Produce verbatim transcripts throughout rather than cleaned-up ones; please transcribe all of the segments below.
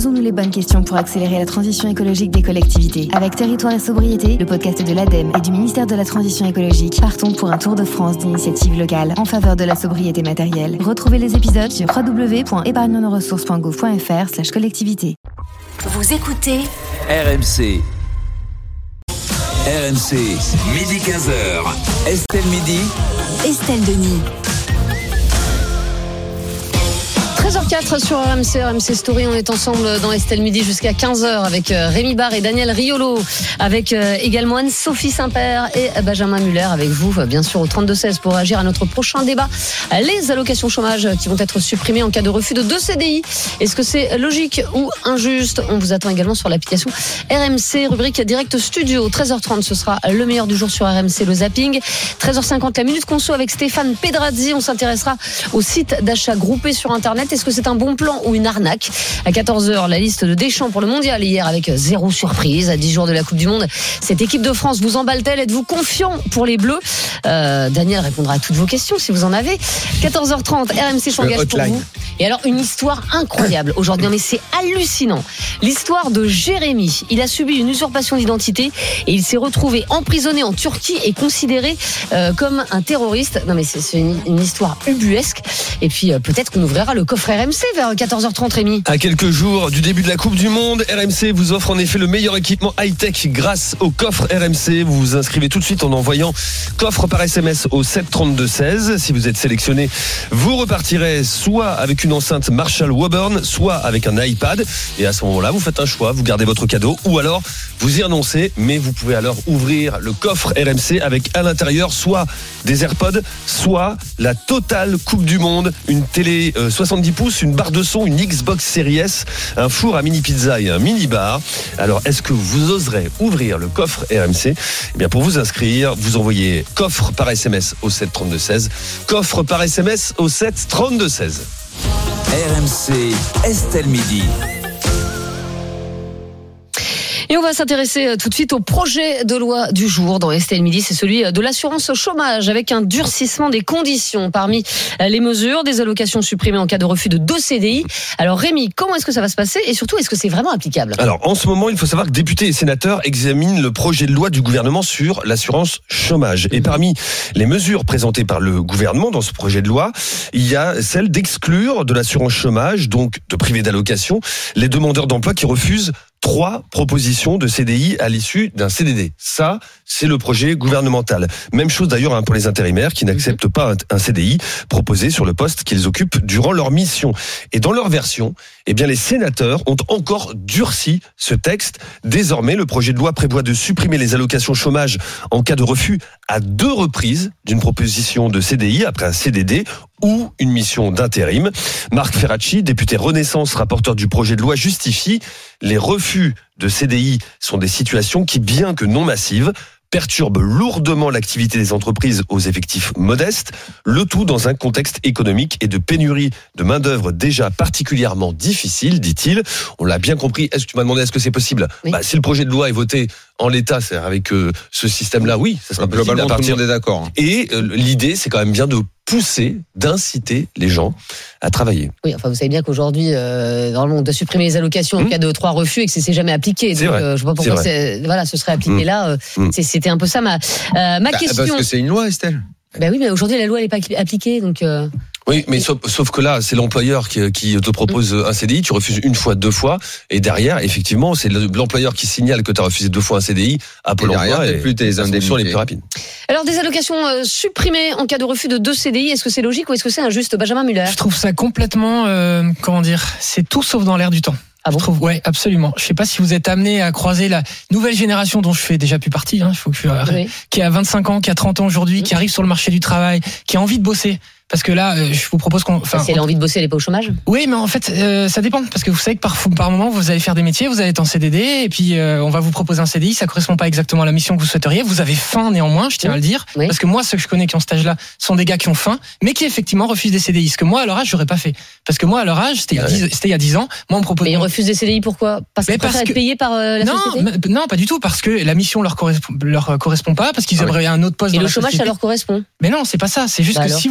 Posons-nous les bonnes questions pour accélérer la transition écologique des collectivités. Avec Territoire et Sobriété, le podcast de l'ADEME et du ministère de la Transition écologique, partons pour un tour de France d'initiatives locales en faveur de la sobriété matérielle. Retrouvez les épisodes sur w w w point épargne nos ressources point gouv point f r slash collectivité. Vous écoutez R M C. R M C, midi quinze heures. Estelle Midi. Estelle Denis. treize heures quatre sur R M C, R M C Story. On est ensemble dans Estelle Midi jusqu'à quinze heures avec Rémi Barre et Daniel Riolo, avec également Anne-Sophie Saint-Père et Benjamin Muller avec vous, bien sûr, au trente-deux seize pour réagir à notre prochain débat. Les allocations chômage qui vont être supprimées en cas de refus de deux C D I. Est-ce que c'est logique ou injuste ? On vous attend également sur l'application R M C, rubrique Direct Studio. treize heures trente, ce sera le meilleur du jour sur R M C, le zapping. treize heures cinquante, la Minute Conso avec Stéphane Pedrazzi. On s'intéressera au site d'achat groupé sur Internet. Est-ce que c'est un bon plan ou une arnaque ? À quatorze heures, la liste de Deschamps pour le mondial hier avec zéro surprise. À dix jours de la Coupe du Monde, cette équipe de France vous emballe-t-elle ? Êtes-vous confiant pour les Bleus ? euh, Daniel répondra à toutes vos questions si vous en avez. quatorze heures trente, R M C s'engage pour vous. Et alors, une histoire incroyable aujourd'hui, mais c'est hallucinant. L'histoire de Jérémy. Il a subi une usurpation d'identité et il s'est retrouvé emprisonné en Turquie et considéré euh, comme un terroriste. Non mais c'est, c'est une, une histoire ubuesque. Et puis euh, peut-être qu'on ouvrira le coffre R M C vers quatorze heures trente, Rémi. À quelques jours du début de la Coupe du Monde, R M C vous offre en effet le meilleur équipement high-tech grâce au coffre R M C. Vous vous inscrivez tout de suite en envoyant coffre par S M S au sept trente-deux seize. Si vous êtes sélectionné, vous repartirez soit avec une enceinte Marshall Woburn, soit avec un iPad. Et à ce moment-là, vous faites un choix, vous gardez votre cadeau ou alors vous y renoncez. Mais vous pouvez alors ouvrir le coffre R M C avec à l'intérieur soit des AirPods, soit la totale Coupe du Monde, une télé euh, soixante-dix pouces, une barre de son, une Xbox Series S, un four à mini pizza et un mini bar. Alors, est-ce que vous oserez ouvrir le coffre R M C ? Eh bien, pour vous inscrire, vous envoyez coffre par S M S au sept trente-deux seize. Coffre par S M S au sept trente-deux seize. R M C, Estelle Midi. Et on va s'intéresser tout de suite au projet de loi du jour dans Estelle Midi. C'est celui de l'assurance chômage avec un durcissement des conditions. Parmi les mesures, des allocations supprimées en cas de refus de deux C D I. Alors Rémi, comment est-ce que ça va se passer et surtout, est-ce que c'est vraiment applicable ? Alors en ce moment, il faut savoir que députés et sénateurs examinent le projet de loi du gouvernement sur l'assurance chômage. Et parmi les mesures présentées par le gouvernement dans ce projet de loi, il y a celle d'exclure de l'assurance chômage, donc de priver d'allocation, les demandeurs d'emploi qui refusent trois propositions de C D I à l'issue d'un C D D. Ça, c'est le projet gouvernemental. Même chose d'ailleurs pour les intérimaires qui n'acceptent pas un C D I proposé sur le poste qu'ils occupent durant leur mission. Et dans leur version, eh bien les sénateurs ont encore durci ce texte. Désormais, le projet de loi prévoit de supprimer les allocations chômage en cas de refus à deux reprises d'une proposition de C D I après un C D D ou une mission d'intérim. Marc Ferracci, député Renaissance, rapporteur du projet de loi, justifie les refus de C D I sont des situations qui, bien que non massives, perturbe lourdement l'activité des entreprises aux effectifs modestes, le tout dans un contexte économique et de pénurie de main-d'œuvre déjà particulièrement difficile, dit-il. On l'a bien compris. Est-ce que tu m'as demandé est-ce que c'est possible ? Oui. Bah, si le projet de loi est voté en l'état, c'est-à-dire avec euh, ce système-là, oui, ça sera possible. Globalement, à partir tout le monde est d'accord. Et euh, l'idée, c'est quand même bien de pousser, d'inciter les gens à travailler. Oui, enfin vous savez bien qu'aujourd'hui, euh, normalement, on doit supprimer les allocations mmh. en cas de trois refus et que c'est, c'est jamais appliqué. C'est donc, vrai. Euh, je vois pas pourquoi c'est, voilà, ce serait appliqué mmh. là. Euh, mmh. c'est, c'était un peu ça ma, euh, ma bah, question. Parce que c'est une loi, Estelle. Ben oui, mais aujourd'hui la loi elle n'est pas appliquée, donc. Euh... Oui, mais sauf, sauf que là, c'est l'employeur qui, qui te propose un C D I, tu refuses une fois, deux fois, et derrière, effectivement, c'est l'employeur qui signale que tu as refusé deux fois un C D I à Pôle emploi, et plus tes indemnités les plus rapides. Alors, des allocations euh, supprimées en cas de refus de deux C D I, est-ce que c'est logique ou est-ce que c'est injuste, Benjamin Muller ? Je trouve ça complètement, euh, comment dire, c'est tout sauf dans l'air du temps. Ah bon ? Je trouve, ouais, absolument. Je sais pas si vous êtes amené à croiser la nouvelle génération dont je fais déjà plus partie, hein, il faut que je, oui. qui a vingt-cinq ans, qui a trente ans aujourd'hui, mmh. qui arrive sur le marché du travail, qui a envie de bosser. Parce que là, euh, je vous propose qu'on. Enfin, si elle a envie de bosser, elle n'est pas au chômage ? Oui, mais en fait, euh, ça dépend. Parce que vous savez que par, par moment, vous allez faire des métiers, vous allez être en C D D, et puis euh, on va vous proposer un C D I, ça correspond pas exactement à la mission que vous souhaiteriez. Vous avez faim néanmoins, je tiens oui. à le dire. Oui. Parce que moi, ceux que je connais qui ont ce stage-là sont des gars qui ont faim, mais qui effectivement refusent des C D I. Ce que moi, à leur âge, j'aurais pas fait. Parce que moi, à leur âge, c'était, ouais. il, y a dix, c'était il y a dix ans. Moi, on me propose. Mais ils refusent des C D I pourquoi ? Parce qu'ils préfèrent être payés par euh, la non, société ? Non, pas du tout. Parce que la mission leur correspond, leur correspond pas, parce qu'ils ah aimeraient oui. un autre poste. Et dans le la chômage, société. ça leur correspond ? Mais non, c'est pas ça. C'est juste bah que alors. si vous leur enlevez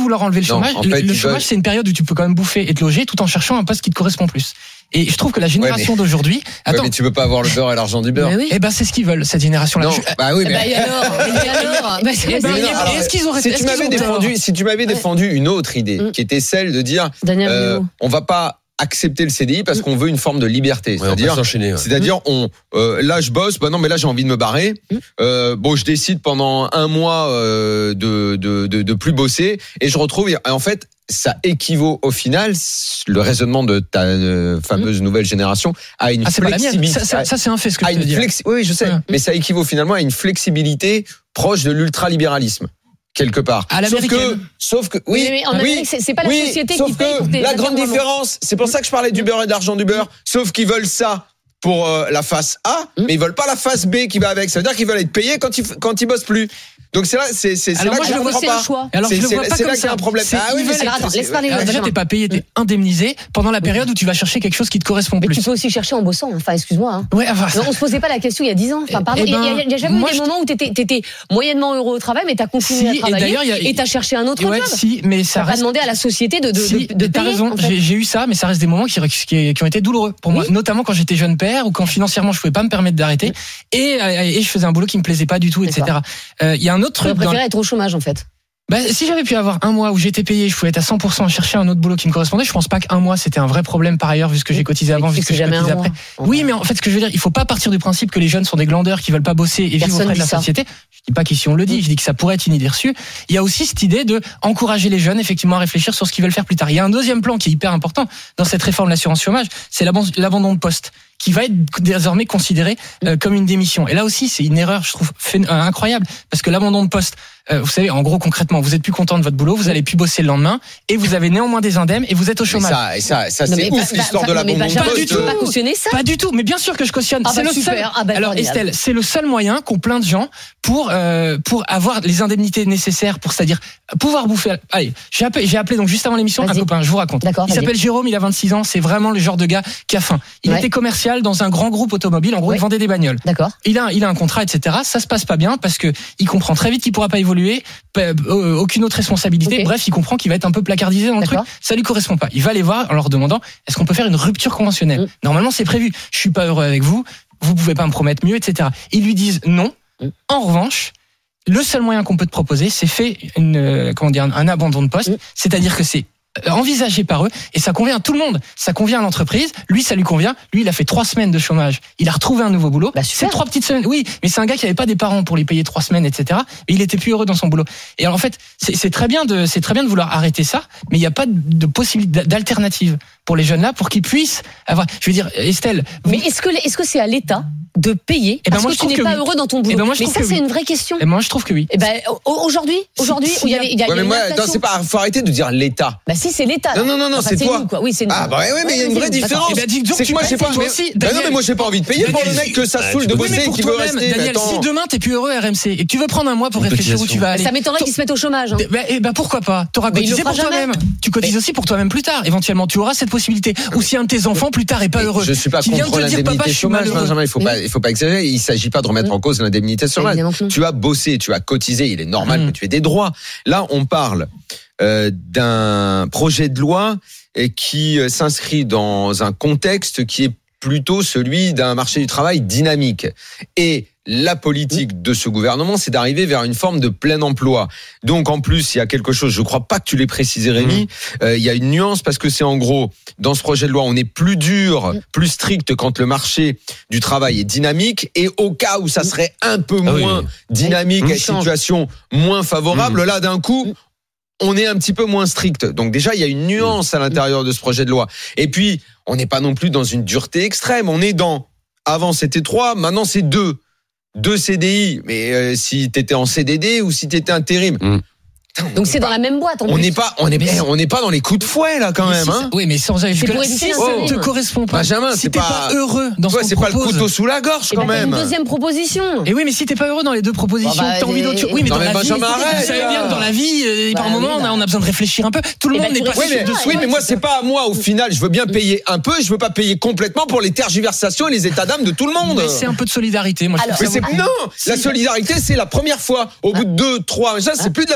le Non, chômage. en Le, fait, le ils chômage, veulent- c'est une période où tu peux quand même bouffer et te loger tout en cherchant un poste qui te correspond plus. Et je trouve que la génération Ouais, mais- d'aujourd'hui, Ouais, attends, mais tu peux pas avoir le beurre et l'argent du beurre. Mais oui. eh ben c'est ce qu'ils veulent cette génération-là. Non, Je- bah oui, Bah, mais. et alors, et alors bah, c'est- Eh ben, Mais non, et alors, est-ce qu'ils ont si est-ce tu qu'ils m'avais ont défendu, si tu m'avais défendu une autre idée, Mm. qui était celle de dire, Daniel euh, Riolo. on va pas accepter le C D I parce qu'on veut une forme de liberté, Ouais, on peut c'est-à-dire. s'enchaîner. ouais. C'est-à-dire, on, euh, là, je bosse. Bah non, mais là, j'ai envie de me barrer. Mm. Euh, bon, je décide pendant un mois euh, de, de de de plus bosser, et je retrouve. Et en fait, ça équivaut au final, le raisonnement de ta euh, fameuse nouvelle génération, à une Ah, c'est pas la mienne. flexibilité. Ça, ça, ça, c'est un fait ce que à je veux une dire. flexi- Oui, oui, je sais. Ouais. Mais ça équivaut finalement à une flexibilité proche de l'ultralibéralisme. Quelque part. À sauf que, l'américaine. sauf que, Oui, oui, mais en oui, Amérique, c'est- c'est pas la oui, société sauf qui paye que pour tes la grande affaires, différence, c'est pour ça que je parlais du beurre et de l'argent du beurre, sauf qu'ils veulent ça pour euh, la face A, Mm. mais ils veulent pas la face B qui va avec. Ça veut dire qu'ils veulent être payés quand ils quand ils bossent plus. Donc c'est là, c'est c'est c'est Alors là moi, que je je ne le comprends c'est le pas. choix. Alors C'est je le c'est vois là pas c'est comme là qu'il y a ça. un problème. C'est- Ah oui, ils mais veulent- c'est- Alors, attends, c'est- laisse parler, Alors déjà, Benjamin. t'es pas payé, t'es indemnisé pendant la période où tu vas chercher quelque chose qui te correspond Mais plus. tu peux aussi chercher en bossant. Enfin, excuse-moi. Hein. Ouais, enfin, Non, on se posait pas la question il y a dix ans. Enfin, pardon. Eh ben, il y a, il y a- il y a jamais moi, eu des je- moments où t'étais, t'étais moyennement heureux au travail, mais t'as continué Si, à et travailler d'ailleurs, il y a- et t'as cherché un autre ouais, job. si, mais ça T'as pas reste. demandé à la société de, de, Si, de, de t'as payer, raison, en fait. j'ai, j'ai eu ça, mais ça reste des moments qui, qui, qui ont été douloureux pour moi, Oui. notamment quand j'étais jeune père ou quand financièrement je pouvais pas me permettre d'arrêter et, euh, et je faisais un boulot qui me plaisait pas du tout, et cetera. Euh, Il y a un autre J'aurais truc. Dans... préféré être au chômage, en fait. Bah, si j'avais pu avoir un mois où j'étais payé, je pouvais être à cent pour cent à chercher un autre boulot qui me correspondait. Je pense pas qu'un mois c'était un vrai problème par ailleurs, vu ce que j'ai cotisé avant, Mais vu tu ce que sais j'ai jamais cotisé un après. mois. Oui, mais en fait, ce que je veux dire, il faut pas partir du principe que les jeunes sont des glandeurs qui veulent pas bosser et vivre Personne auprès de la dit ça. société. Je dis pas qu'ici on le dit, je dis que ça pourrait être une idée reçue. Il y a aussi cette idée de encourager les jeunes effectivement à réfléchir sur ce qu'ils veulent faire plus tard. Il y a un deuxième plan qui est hyper important dans cette réforme de l'assurance chômage, c'est l'abandon l'abandon de poste, qui va être désormais considéré euh, comme une démission. Et là aussi, c'est une erreur, je trouve, phén- euh, incroyable, parce que l'abandon de poste, euh, vous savez, en gros, concrètement, vous êtes plus content de votre boulot, vous allez plus bosser le lendemain, et vous avez néanmoins des indemnes, et vous êtes au Et chômage. ça, et ça, ça Non, c'est mais ouf pas- l'histoire pas- de non, mais l'abandon de Benjamin, Pas du poste. tu peux pas tout. cautionner ça. Pas du tout, mais bien sûr que je cautionne. Ah c'est bah le super. seul. Ah bah Alors formidable. Estelle, c'est le seul moyen qu'ont plein de gens pour euh, pour avoir les indemnités nécessaires pour, c'est-à-dire pouvoir bouffer. Allez, j'ai appelé, j'ai appelé donc juste avant l'émission un Vas-y. copain. Je vous raconte. D'accord, Il vas-y. s'appelle Jérôme, il a vingt-six ans. C'est vraiment le genre de gars qui a faim. Il Ouais. était commercial dans un grand groupe automobile. En gros, Ouais. il vendait des bagnoles. D'accord. Il a, il a un contrat, et cetera. Ça se passe pas bien parce que il comprend très vite qu'il pourra pas évoluer, pas- euh, aucune autre responsabilité. Ok. Bref, il comprend qu'il va être un peu placardisé dans le truc. D'accord. Ça lui correspond pas. Il va les voir en leur demandant est-ce qu'on peut faire une rupture conventionnelle. Mm. Normalement, c'est prévu. Je suis pas heureux avec vous. Vous pouvez pas me promettre mieux, et cetera. Ils lui disent non. Mm. En revanche, le seul moyen qu'on peut te proposer, c'est fait une, euh, comment dire, un abandon de poste. Mm. C'est-à-dire que c'est euh, envisagé par eux et ça convient à tout le monde. Ça convient à l'entreprise. Lui, ça lui convient. Lui, il a fait trois semaines de chômage. Il a retrouvé un nouveau boulot. Bah, super. c'est trois petites semaines. Oui, mais c'est un gars qui avait pas des parents pour lui payer trois semaines, et cetera. Et il était plus heureux dans son boulot. Et alors en fait, c'est c'est très bien de, c'est très bien de vouloir arrêter ça, mais il n'y a pas de, de possibilité d'alternative pour les jeunes là, pour qu'ils puissent avoir. Je veux dire, Estelle. vous- Mais est-ce que est-ce que c'est à l'État de payer Eh ben, parce moi, que je tu trouve n'es que pas oui. heureux dans ton boulot? Eh ben, moi, je Mais trouve ça, que c'est oui. une vraie question. Et moi, je trouve que oui. Eh ben, au- aujourd'hui, aujourd'hui, si, où il y avait, il y a, Ouais, il y a mais une moi, inflation. non, c'est pas, faut arrêter de dire l'État. Bah si, c'est l'État. Non, non, non, non, Enfin, c'est toi. nous, quoi. Oui, c'est nous. Ah bah ouais, mais il y a une Ouais, vraie c'est nous. différence. Eh ben, dis donc, C'est que tu moi, passes j'ai pas. toi mais- aussi, Bah non, Daniel. mais moi, j'ai pas envie de payer pour le Daniel, mec que ça Ah, saoule tu de peux Oui, mais bosser et pour qui veut toi-même, rester. Daniel, Attends. si demain t'es plus heureux à R M C et que tu veux prendre un mois pour Une réfléchir où cotisation. tu vas aller. Ça m'étonnerait qu'ils se mettent au chômage. Hein. Bah, eh ben pourquoi pas. T'auras Mais il cotisé le pour fera toi-même. jamais. Tu cotises aussi pour toi-même plus tard. Éventuellement, tu auras cette possibilité. Ou si un de tes enfants plus tard est pas Mais heureux, Je suis pas qui vient de contre te dire papa, l'indemnité je suis chômage, malheureux. Benjamin. Il faut Mais pas, il faut pas exagérer. Il s'agit pas de remettre en cause l'indemnité chômage. Évidemment que non. Tu as bossé, tu as cotisé. Il est normal Mm. que tu aies des droits. Là, on parle euh, d'un projet de loi euh, qui euh, s'inscrit dans un contexte qui est plutôt celui d'un marché du travail dynamique. Et la politique de ce gouvernement, c'est d'arriver vers une forme de plein emploi. Donc, en plus, il y a quelque chose, je crois pas que tu l'aies précisé, Rémi, euh, il y a une nuance parce que c'est en gros, dans ce projet de loi, on est plus dur, plus strict quand le marché du travail est dynamique et au cas où ça serait un peu Ah oui. moins dynamique, Mmh. et situation moins favorable, là, d'un coup, on est un petit peu moins strict. Donc déjà, il y a une nuance à l'intérieur de ce projet de loi. Et puis, on n'est pas non plus dans une dureté extrême. On est dans, avant c'était trois, maintenant c'est deux. Deux C D I. Mais euh, si t'étais en C D D ou si t'étais intérim. Mmh. Donc c'est dans la même boîte. En On plus. n'est pas, on est, Mais eh, on n'est pas dans les coups de fouet là quand Mais même. si Hein. ça- Oui, mais sans aller C'est jusque-là. pour éviter Si ça l'intérim. ne te correspond pas, Benjamin, si c'est t'es pas- pas heureux dans ce Ouais, qu'on c'est te pas le propose. couteau sous la gorge Eh quand ben, t'as même. une deuxième proposition. Et oui, mais si t'es pas heureux dans les deux propositions, Bon, bah, que t'as envie d'autre chose. Oui, mais Non, dans mais la vie, Benjamin, arrête, vous savez là. bien que dans la vie, euh, Bah par moment, oui, on a, bah. on a besoin de réfléchir un peu. Tout le Eh monde ben, n'est tu pas Oui, mais, réfléchis sûr de pas, oui, soi. mais moi, c'est pas à moi au final. Je veux bien payer un peu, je veux pas payer complètement pour les tergiversations et les états d'âme de tout le monde. Mais c'est un peu de solidarité. Moi, je Alors, trouve Mais ça c'est vaut- non, la solidarité c'est la première fois. Au bout de deux, trois, ça c'est plus de la solidarité.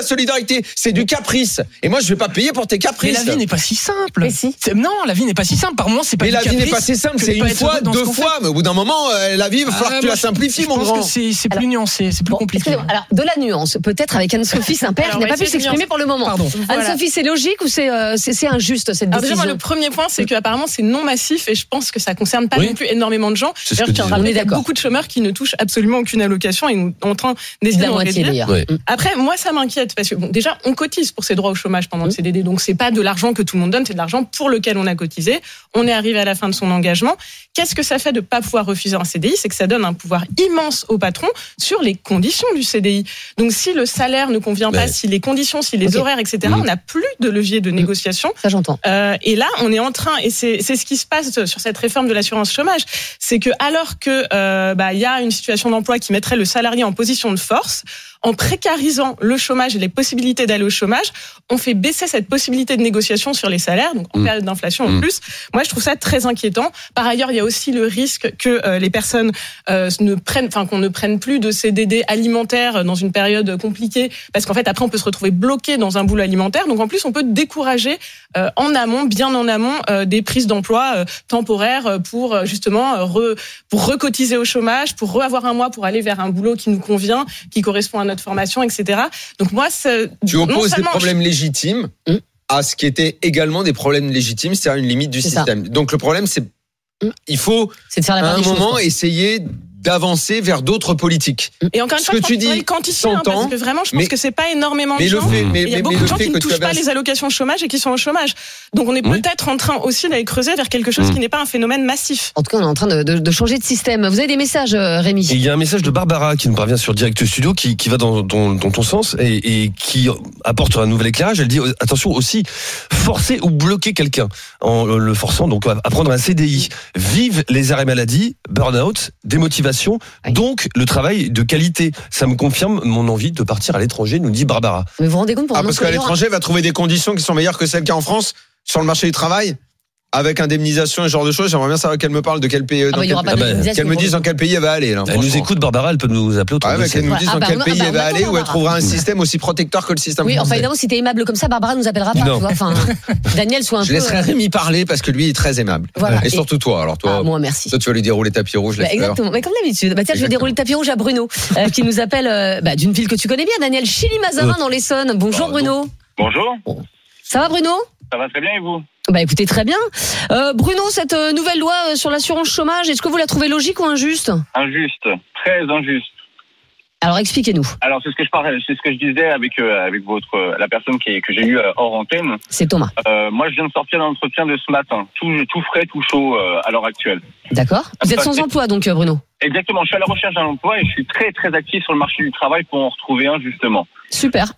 arrêter. C'est du caprice. Et moi, je vais pas payer pour tes Mais caprices. la vie n'est pas si simple. Mais si. C'est- Non, la vie n'est pas si simple. Par moment, c'est pas Mais du la vie caprice n'est pas si simple. que C'est de pas une être fois, heureux dans ce deux qu'on fois. fait. Mais au bout d'un moment, euh, la vie, il va falloir Ah, que tu moi, la simplifies, je mon pense grand. que c'est c'est plus Alors- nuancé, c'est plus Bon, compliqué. excusez-moi. Alors, de la nuance, peut-être avec Anne-Sophie Saint-Père, Alors, qui on n'a va pas pu essayer de s'exprimer nuancer. pour le moment. Pardon. Voilà. Anne-Sophie, c'est logique ou c'est euh, c'est c'est injuste cette Alors déjà, décision? moi, le premier point, c'est qu'apparemment, c'est non massif et je pense que ça concerne pas Oui. non plus énormément de gens. C'est ce D'ailleurs, que je tiens à disait. rappeler On est qu'il y a d'accord. beaucoup de chômeurs qui ne touchent absolument aucune allocation et nous en train d'essayer La d'en moitié réduire. d'ailleurs. Ouais. Après, moi, ça m'inquiète parce que bon, déjà, on cotise pour ces droits au chômage pendant le C D D, donc c'est pas de l'argent que tout le monde donne, c'est de l'argent pour lequel on a cotisé. On est arrivé à la fin de son engagement. Qu'est-ce que ça fait de pas pouvoir refuser un C D I? C'est que ça donne un pouvoir immense au patron sur les conditions du C D I. Donc, si le salaire ne convient pas, Ouais. si les conditions, si les Ok. horaires, et cetera, Mmh. on n'a plus de levier de négociation. Ça, j'entends. Euh, et là, on est en train, et c'est c'est ce qui se passe sur cette réforme de l'assurance chômage, c'est que alors que euh, bah il y a une situation d'emploi qui mettrait le salarié en position de force, en précarisant le chômage et les possibilités d'aller au chômage, on fait baisser cette possibilité de négociation sur les salaires, donc en Mmh. période d'inflation en Mmh. plus. Moi, je trouve ça très inquiétant. Par ailleurs, il y a aussi le risque que euh, les personnes euh, ne prennent, enfin qu'on ne prenne plus de C D D alimentaire dans une période compliquée, parce qu'en fait, après, on peut se retrouver bloqué dans un boulot alimentaire. Donc, en plus, on peut décourager euh, en amont, bien en amont, euh, des prises d'emploi euh, temporaires pour euh, justement euh, re, pour recotiser au chômage, pour re-avoir un mois pour aller vers un boulot qui nous convient, qui correspond à notre formation, et cetera. Donc moi, c'est, Tu non opposes des seulement- problèmes légitimes Mmh. à ce qui était également des problèmes légitimes, c'est-à-dire une limite du C'est ça. système. Donc le problème, c'est Mmh. il faut C'est de faire la à part un des choses, moment quoi. essayer d'avancer vers d'autres politiques. Et encore une Ce fois, que je tu pense qu'il faudrait dis le quantifier, hein, s'entend, parce que vraiment, je pense mais- que c'est pas énormément de Mais le gens. fait, mais, Il y a mais- beaucoup mais de le gens fait qui que ne tu touchent pas avais les allocations chômage et qui sont au chômage. Donc on est Oui. peut-être en train aussi d'aller creuser vers quelque chose Mm. qui n'est pas un phénomène massif. En tout cas, on est en train de, de, de changer de système. Vous avez des messages, euh, Rémi? Et il y a un message de Barbara qui nous parvient sur Direct Studio qui, qui va dans, dans, dans ton sens et, et qui apporte un nouvel éclairage. Elle dit euh, attention aussi, forcer ou bloquer quelqu'un en le forçant donc à à prendre un C D I. Vive les arrêts maladie, burn-out, démotivation, Oui. donc le travail de qualité. Ça me confirme mon envie de partir à l'étranger, nous dit Barbara. Mais vous vous rendez compte pour Ah, un parce qu'à employeur- l'étranger, elle va trouver des conditions qui sont meilleures que celles qu'il y a en France sur le marché du travail, avec indemnisation et ce genre de choses. J'aimerais bien savoir qu'elle me parle de quel pays. Ah dans bah, il y aura quel- pas Ah bah, d'indemnisation Qu'elle me pour dise le dans quel pays elle va aller. Là, Elle nous franchement. écoute, Barbara, elle peut nous appeler au Ah ouais, mais qu'elle nous Ouais, dise ah dans bah, quel on- pays ah bah, elle va on aller, attend où elle Barbara. trouvera un système aussi protecteur que le système Oui, enfin français. évidemment, si t'es aimable comme ça, Barbara nous appellera pas. Non. Tu vois, enfin, Daniel soit un Je peu. laisserai Rémi parler parce que lui il est très aimable. Voilà. Et Et- surtout toi. Alors toi, Ah, moi, merci. toi tu vas lui dérouler tapis rouge. Bah, laisse-le. exactement, mais comme d'habitude. Bah, tiens, je vais Exactement. dérouler le tapis rouge à Bruno, euh, qui nous appelle euh, bah, d'une ville que tu connais bien, Daniel, Chili-Mazarin dans l'Essonne. Bonjour Bruno. Bonjour, Ça va Bruno? ça va très bien et vous? Bah écoutez, très bien. Euh, Bruno, cette euh, nouvelle loi euh, sur l'assurance chômage, est-ce que vous la trouvez logique ou injuste? Injuste, très injuste. Alors expliquez-nous. Alors c'est ce que je parlais, c'est ce que je disais avec euh, avec votre euh, la personne qui est, que j'ai eue euh, hors antenne. C'est Thomas. Euh, moi je viens de sortir d'un entretien de ce matin, tout tout frais, tout chaud euh, à l'heure actuelle. D'accord. Vous êtes sans emploi donc, euh, Bruno? Exactement, je suis à la recherche d'un emploi et je suis très très actif sur le marché du travail pour en retrouver un justement. Super.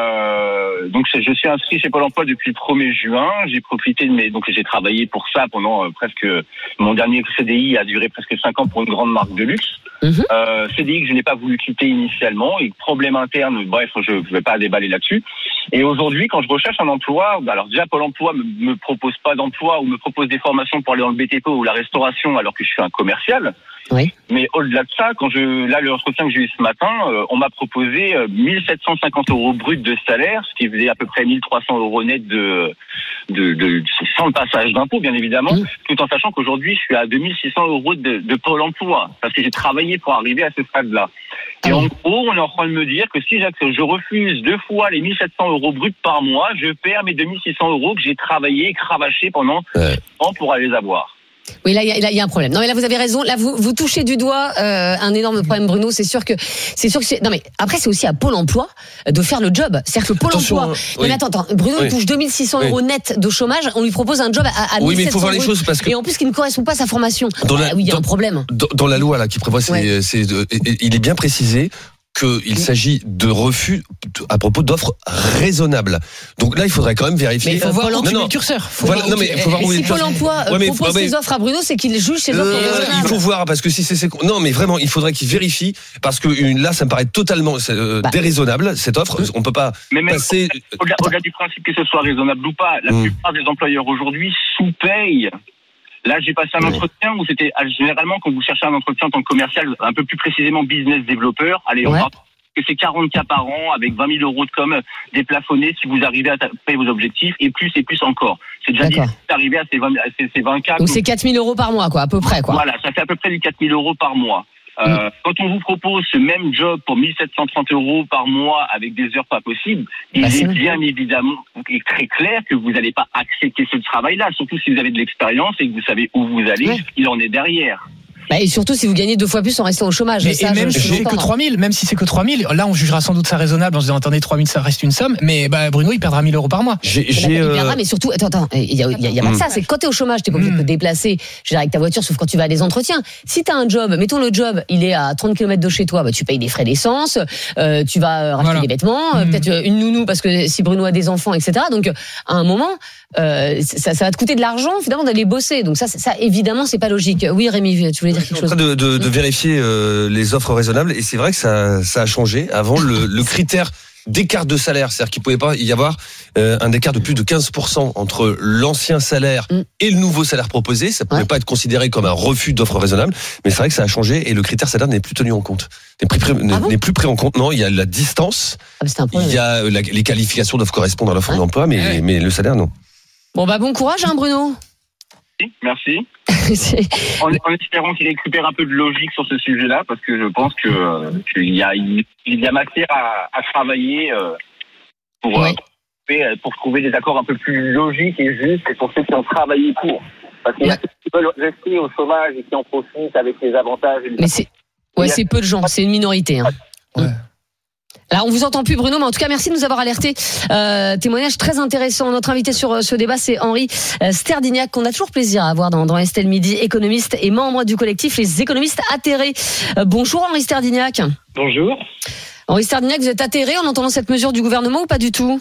Euh, donc c'est- je suis inscrit chez Pôle Emploi depuis le premier juin. J'ai profité de mes donc j'ai travaillé pour ça pendant euh, presque mon dernier C D I a duré presque cinq ans pour une grande marque de luxe. Mhm. Euh, C D I que je n'ai pas voulu quitter initialement et problème interne. Bref, je ne vais pas déballer là-dessus. Et aujourd'hui, quand je recherche un emploi, alors déjà Pôle Emploi me, me propose pas d'emploi ou me propose des formations pour aller dans le B T P ou la restauration alors que je suis un commercial. Oui. Mais au-delà de ça, quand je là l'entretien que j'ai eu ce matin, euh, on m'a proposé euh, mille sept cent cinquante euros brut de salaire, ce qui faisait à peu près mille trois cents euros net de de, de, de sans le passage d'impôt bien évidemment, Mmh. tout en sachant qu'aujourd'hui je suis à deux mille six cents euros de, de Pôle Emploi parce que j'ai travaillé pour arriver à ce stade-là. Et Ah en oui. gros, on est en train de me dire que si j'accepte- je refuse deux fois les mille sept cents euros bruts par mois, je perds mes deux mille six cents euros que j'ai travaillé et cravaché pendant Ouais. ans pour aller les avoir. Oui, là, il y, a- là, il y a un problème. Non, mais là, vous avez raison. Là, vous, vous touchez du doigt euh, un énorme problème, Bruno. C'est sûr que, c'est sûr que c'est. Non, mais après, c'est aussi à Pôle Emploi de faire le job. C'est-à-dire que Pôle Attention, Emploi. hein, Non, oui. mais attends, attends. Bruno Oui. il touche deux mille six cents Oui. euros net de chômage. On lui propose un job à, à Oui, mais il faut mille sept cents voir les euros. choses parce que Et en plus, qui ne correspond pas à sa formation. Dans la- Ah oui, il y a dans- un problème. dans, dans la loi là qui prévoit, c'est, Ouais. c'est, euh, il est bien précisé qu'il s'agit de refus à propos d'offres raisonnables. Donc là, il faudrait quand même vérifier. Mais il faut voir Pôle où tu Non, mets non. le curseur. Faut Voilà, voir où non, tu- mais faut voir Et où si il est Pôle le- Emploi euh, Ouais, mais- propose ouais, mais- ses offres à Bruno, c'est qu'il juge ses offres Euh, raisonnables. il faut voir parce que si c'est, c'est non mais vraiment il faudrait qu'il vérifie parce que une- là ça me paraît totalement euh, Bah. déraisonnable cette offre. On peut pas Mais même passer. au-delà, au-delà du principe que ce soit raisonnable ou pas, la Mm. plupart des employeurs aujourd'hui sous-payent. Là, j'ai passé un entretien où c'était ah, généralement quand vous cherchez un entretien en tant que commercial, un peu plus précisément business développeur. Allez, on Ouais. parle que c'est quarante cas par an avec vingt mille euros de com déplafonnés si vous arrivez à taper vos objectifs et plus et plus encore. C'est déjà D'accord. dit d'arriver à ces vingt, à ces, ces vingt cas. Donc c'est quatre mille euros par mois, quoi, à peu près, quoi. Voilà, ça fait à peu près du quatre mille euros par mois. Euh, mmh. Quand on vous propose ce même job pour mille sept cent trente euros par mois avec des heures pas possibles, il bah, est bien évidemment et très clair que vous n'allez pas accepter ce travail-là, surtout si vous avez de l'expérience et que vous savez où vous allez, ouais. Il en est derrière. Bah et surtout si vous gagnez deux fois plus en restant au chômage. Mais, ça, et même je, si c'est que trois mille, même si c'est que trois mille, là on jugera sans doute ça raisonnable en se disant attendez trois mille ça reste une somme, mais bah, Bruno il perdra mille euros par mois. J'ai, j'ai, il euh... perdra, mais surtout attends attends, il y a, il y a, il y a pas de ça, c'est que quand t'es au chômage t'es pas obligé mmh. de te déplacer, je dirais, avec ta voiture, sauf quand tu vas à des entretiens. Si t'as un job, mettons le job, il est à trente kilomètres de chez toi, bah tu payes des frais d'essence, euh, tu vas racheter voilà. des vêtements, mmh. peut-être une nounou parce que si Bruno a des enfants, et cetera. Donc à un moment euh, ça, ça va te coûter de l'argent finalement d'aller bosser. Donc ça, ça évidemment c'est pas logique. Oui Rémi, tu voulais dire quelque chose? De, de, de vérifier euh, les offres raisonnables et c'est vrai que ça, ça a changé. Avant le, le critère d'écart de salaire, c'est-à-dire qu'il pouvait pas y avoir euh, un écart de plus de quinze pour cent entre l'ancien salaire mm. et le nouveau salaire proposé, ça pouvait ouais. pas être considéré comme un refus d'offre raisonnable, mais c'est vrai que ça a changé et le critère salaire n'est plus tenu en compte. N'est plus, pris, ah bon n'est plus pris en compte. Non, il y a la distance, ah, il y a la, les qualifications doivent correspondre à l'offre ouais. d'emploi, mais, ouais. mais le salaire non. Bon bah bon courage hein Bruno. Merci. en, en espérant qu'il récupère un peu de logique sur ce sujet-là, parce que je pense que euh, qu'il y a il y a matière à, à travailler euh, pour, ouais. euh, pour trouver des accords un peu plus logiques et justes et pour ceux qui ont travaillé pour. Parce qu'il y a ceux qui veulent rester au chômage et qui en profitent avec les avantages. Et les Mais c'est ouais, c'est peu de gens, c'est une minorité. Hein. Ouais. Alors on vous entend plus Bruno, mais en tout cas merci de nous avoir alertés. Euh, témoignage très intéressant. Notre invité sur ce débat c'est Henri Sterdignac qu'on a toujours plaisir à avoir dans, dans Estelle Midi, économiste et membre du collectif Les Économistes Atterrés. Euh, bonjour Henri Sterdignac. Bonjour. Henri Sterdignac, vous êtes atterré en entendant cette mesure du gouvernement ou pas du tout?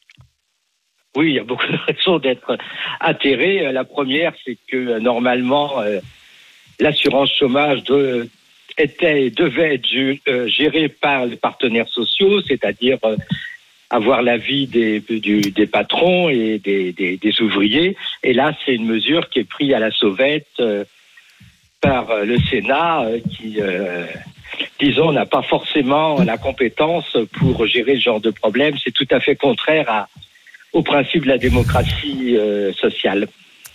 Oui, il y a beaucoup de raisons d'être atterré. La première, c'est que normalement euh, l'assurance chômage de était devait être euh, géré par les partenaires sociaux, c'est-à-dire euh, avoir l'avis des, du, des patrons et des, des, des ouvriers. Et là, c'est une mesure qui est prise à la sauvette euh, par euh, le Sénat, euh, qui, euh, disons, n'a pas forcément la compétence pour gérer ce genre de problème. C'est tout à fait contraire à, au principe de la démocratie euh, sociale.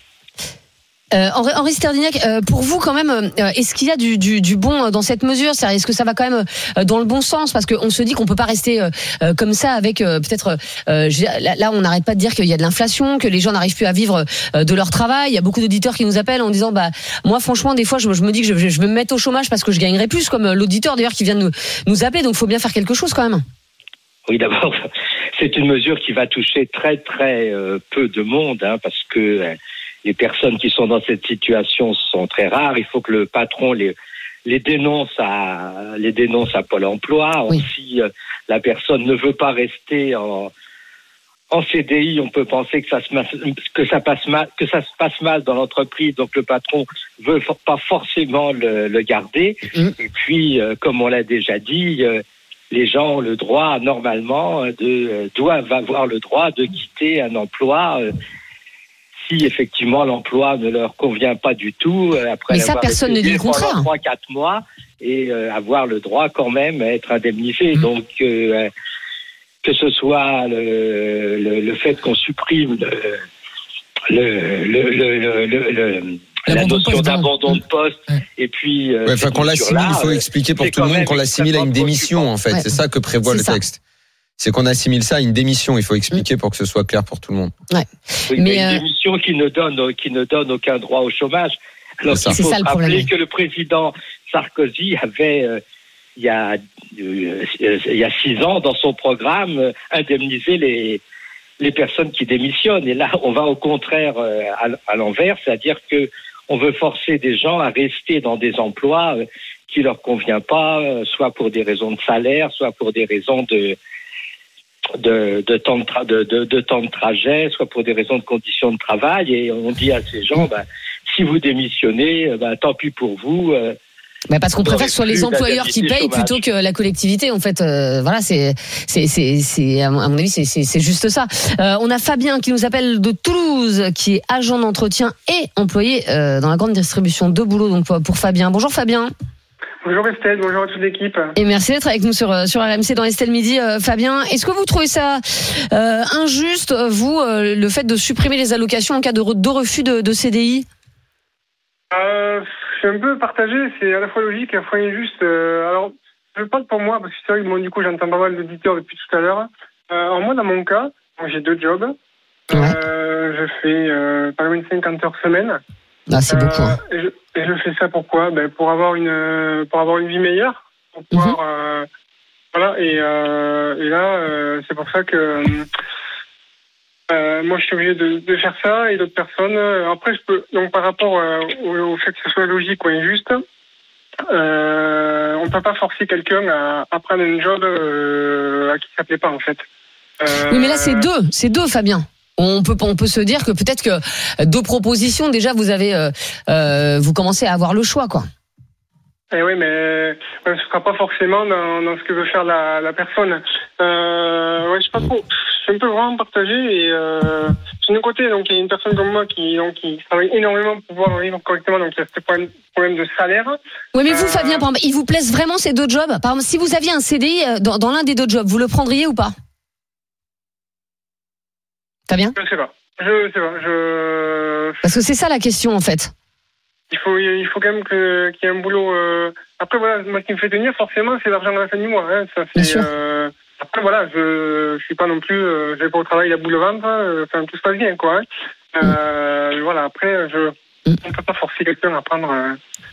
Euh, Henri Sterdignac, euh, pour vous quand même, euh, est-ce qu'il y a du, du, du bon dans cette mesure? C'est-à-dire, est-ce que ça va quand même euh, dans le bon sens? Parce qu'on se dit qu'on peut pas rester euh, euh, comme ça avec euh, peut-être. Euh, là, là, on n'arrête pas de dire qu'il y a de l'inflation, que les gens n'arrivent plus à vivre euh, de leur travail. Il y a beaucoup d'auditeurs qui nous appellent en disant, bah moi franchement, des fois, je, je me dis que je, je vais me mettre au chômage parce que je gagnerai plus, comme l'auditeur d'ailleurs qui vient de nous, nous appeler. Donc, il faut bien faire quelque chose quand même. Oui, d'abord, c'est une mesure qui va toucher très très euh, peu de monde, hein, parce que euh, les personnes qui sont dans cette situation sont très rares. Il faut que le patron les les dénonce à les dénonce à Pôle Emploi. Oui. Si euh, la personne ne veut pas rester en en C D I, on peut penser que ça se que ça passe mal que ça se passe mal dans l'entreprise. Donc le patron veut pas forcément le, le garder. Mmh. Et puis, euh, comme on l'a déjà dit, euh, les gens ont le droit normalement de euh, doivent avoir le droit de quitter un emploi. Euh, Si effectivement l'emploi ne leur convient pas du tout, après mais ça personne ne dit le contraire. trois quatre mois et euh, avoir le droit quand même à être indemnisé. Mmh. Donc euh, que ce soit le, le, le fait qu'on supprime le, le, le, le, le, le la notion d'abandon de poste mmh. et puis euh, ouais, enfin qu'on l'assimile, il faut expliquer pour tout le monde qu'on l'assimile à une démission en fait. Ouais. C'est ça que prévoit c'est le ça. texte. C'est qu'on assimile ça à une démission. Il faut expliquer mmh. pour que ce soit clair pour tout le monde. Ouais. Oui, mais, mais une euh... démission qui ne donne qui ne donne aucun droit au chômage. Alors il faut ça, rappeler que le président Sarkozy avait euh, il y a euh, il y a six ans dans son programme euh, indemnisé les les personnes qui démissionnent. Et là, on va au contraire euh, à, à l'envers, c'est-à-dire que on veut forcer des gens à rester dans des emplois euh, qui leur convient pas, euh, soit pour des raisons de salaire, soit pour des raisons de De, de, temps de, tra- de, de, de temps de trajet, soit pour des raisons de conditions de travail, et on dit à ces gens, bah, si vous démissionnez, bah, tant pis pour vous. Euh, bah parce qu'on préfère que ce soit les employeurs qui payent chômage. Plutôt que la collectivité. En fait, euh, voilà, c'est, c'est, c'est, c'est, à mon avis, c'est, c'est, c'est juste ça. Euh, on a Fabien qui nous appelle de Toulouse, qui est agent d'entretien et employé euh, dans la grande distribution de boulot. Donc pour Fabien. Bonjour Fabien. Bonjour Estelle, bonjour à toute l'équipe. Et merci d'être avec nous sur, sur R M C dans Estelle Midi. Euh, Fabien, est-ce que vous trouvez ça euh, injuste, vous, euh, le fait de supprimer les allocations en cas de, de refus de, de C D I? euh, Je suis un peu partagé, c'est à la fois logique et à la fois injuste. Euh, alors, je parle pour moi, parce que c'est vrai que bon, du coup j'entends pas mal d'auditeurs depuis tout à l'heure. Euh, en moi, dans mon cas, j'ai deux jobs. Ouais. Euh, je fais euh, par exemple cinquante heures semaine. Ah, c'est beaucoup. Hein. Euh, et, je, et je fais ça pourquoi ben, pour avoir une pour avoir une vie meilleure, pour pouvoir mm-hmm. euh, voilà et euh, et là euh, c'est pour ça que euh, moi je suis obligé de, de faire ça et d'autres personnes. Après je peux donc par rapport euh, au, au fait que ce soit logique ou injuste, euh, on peut pas forcer quelqu'un à, à prendre un job euh, à qui ça plaît pas en fait. Euh, oui mais là c'est deux, c'est deux Fabien. On peut, on peut se dire que peut-être que deux propositions, déjà, vous avez, euh, euh, vous commencez à avoir le choix, quoi. Eh oui, mais ce ne sera pas forcément dans, dans ce que veut faire la, la personne. Euh, ouais, je sais pas trop. Je suis un peu vraiment partagé et euh, d'un côté, donc il y a une personne comme moi qui, donc, qui travaille énormément pour pouvoir vivre correctement, donc il y a ce problème, problème de salaire. Oui, mais vous, euh, Fabien, par exemple, il vous plaise vraiment ces deux jobs? Par exemple, si vous aviez un C D I dans, dans l'un des deux jobs, vous le prendriez ou pas? T'as bien? Je sais pas. Je sais pas. Je... Parce que c'est ça la question en fait. Il faut, il faut quand même que, qu'il y ait un boulot. Euh... Après voilà, moi ce qui me fait tenir forcément, c'est l'argent de la fin du mois. Hein. Ça, c'est, bien sûr. Euh... Après voilà, je, je suis pas non plus, euh... je vais pas au travail la boule au ventre. Euh... Enfin tout se passe bien quoi. Hein. Euh... Mm. Voilà. Après, je, mm. on peut pas forcer quelqu'un à prendre. Euh...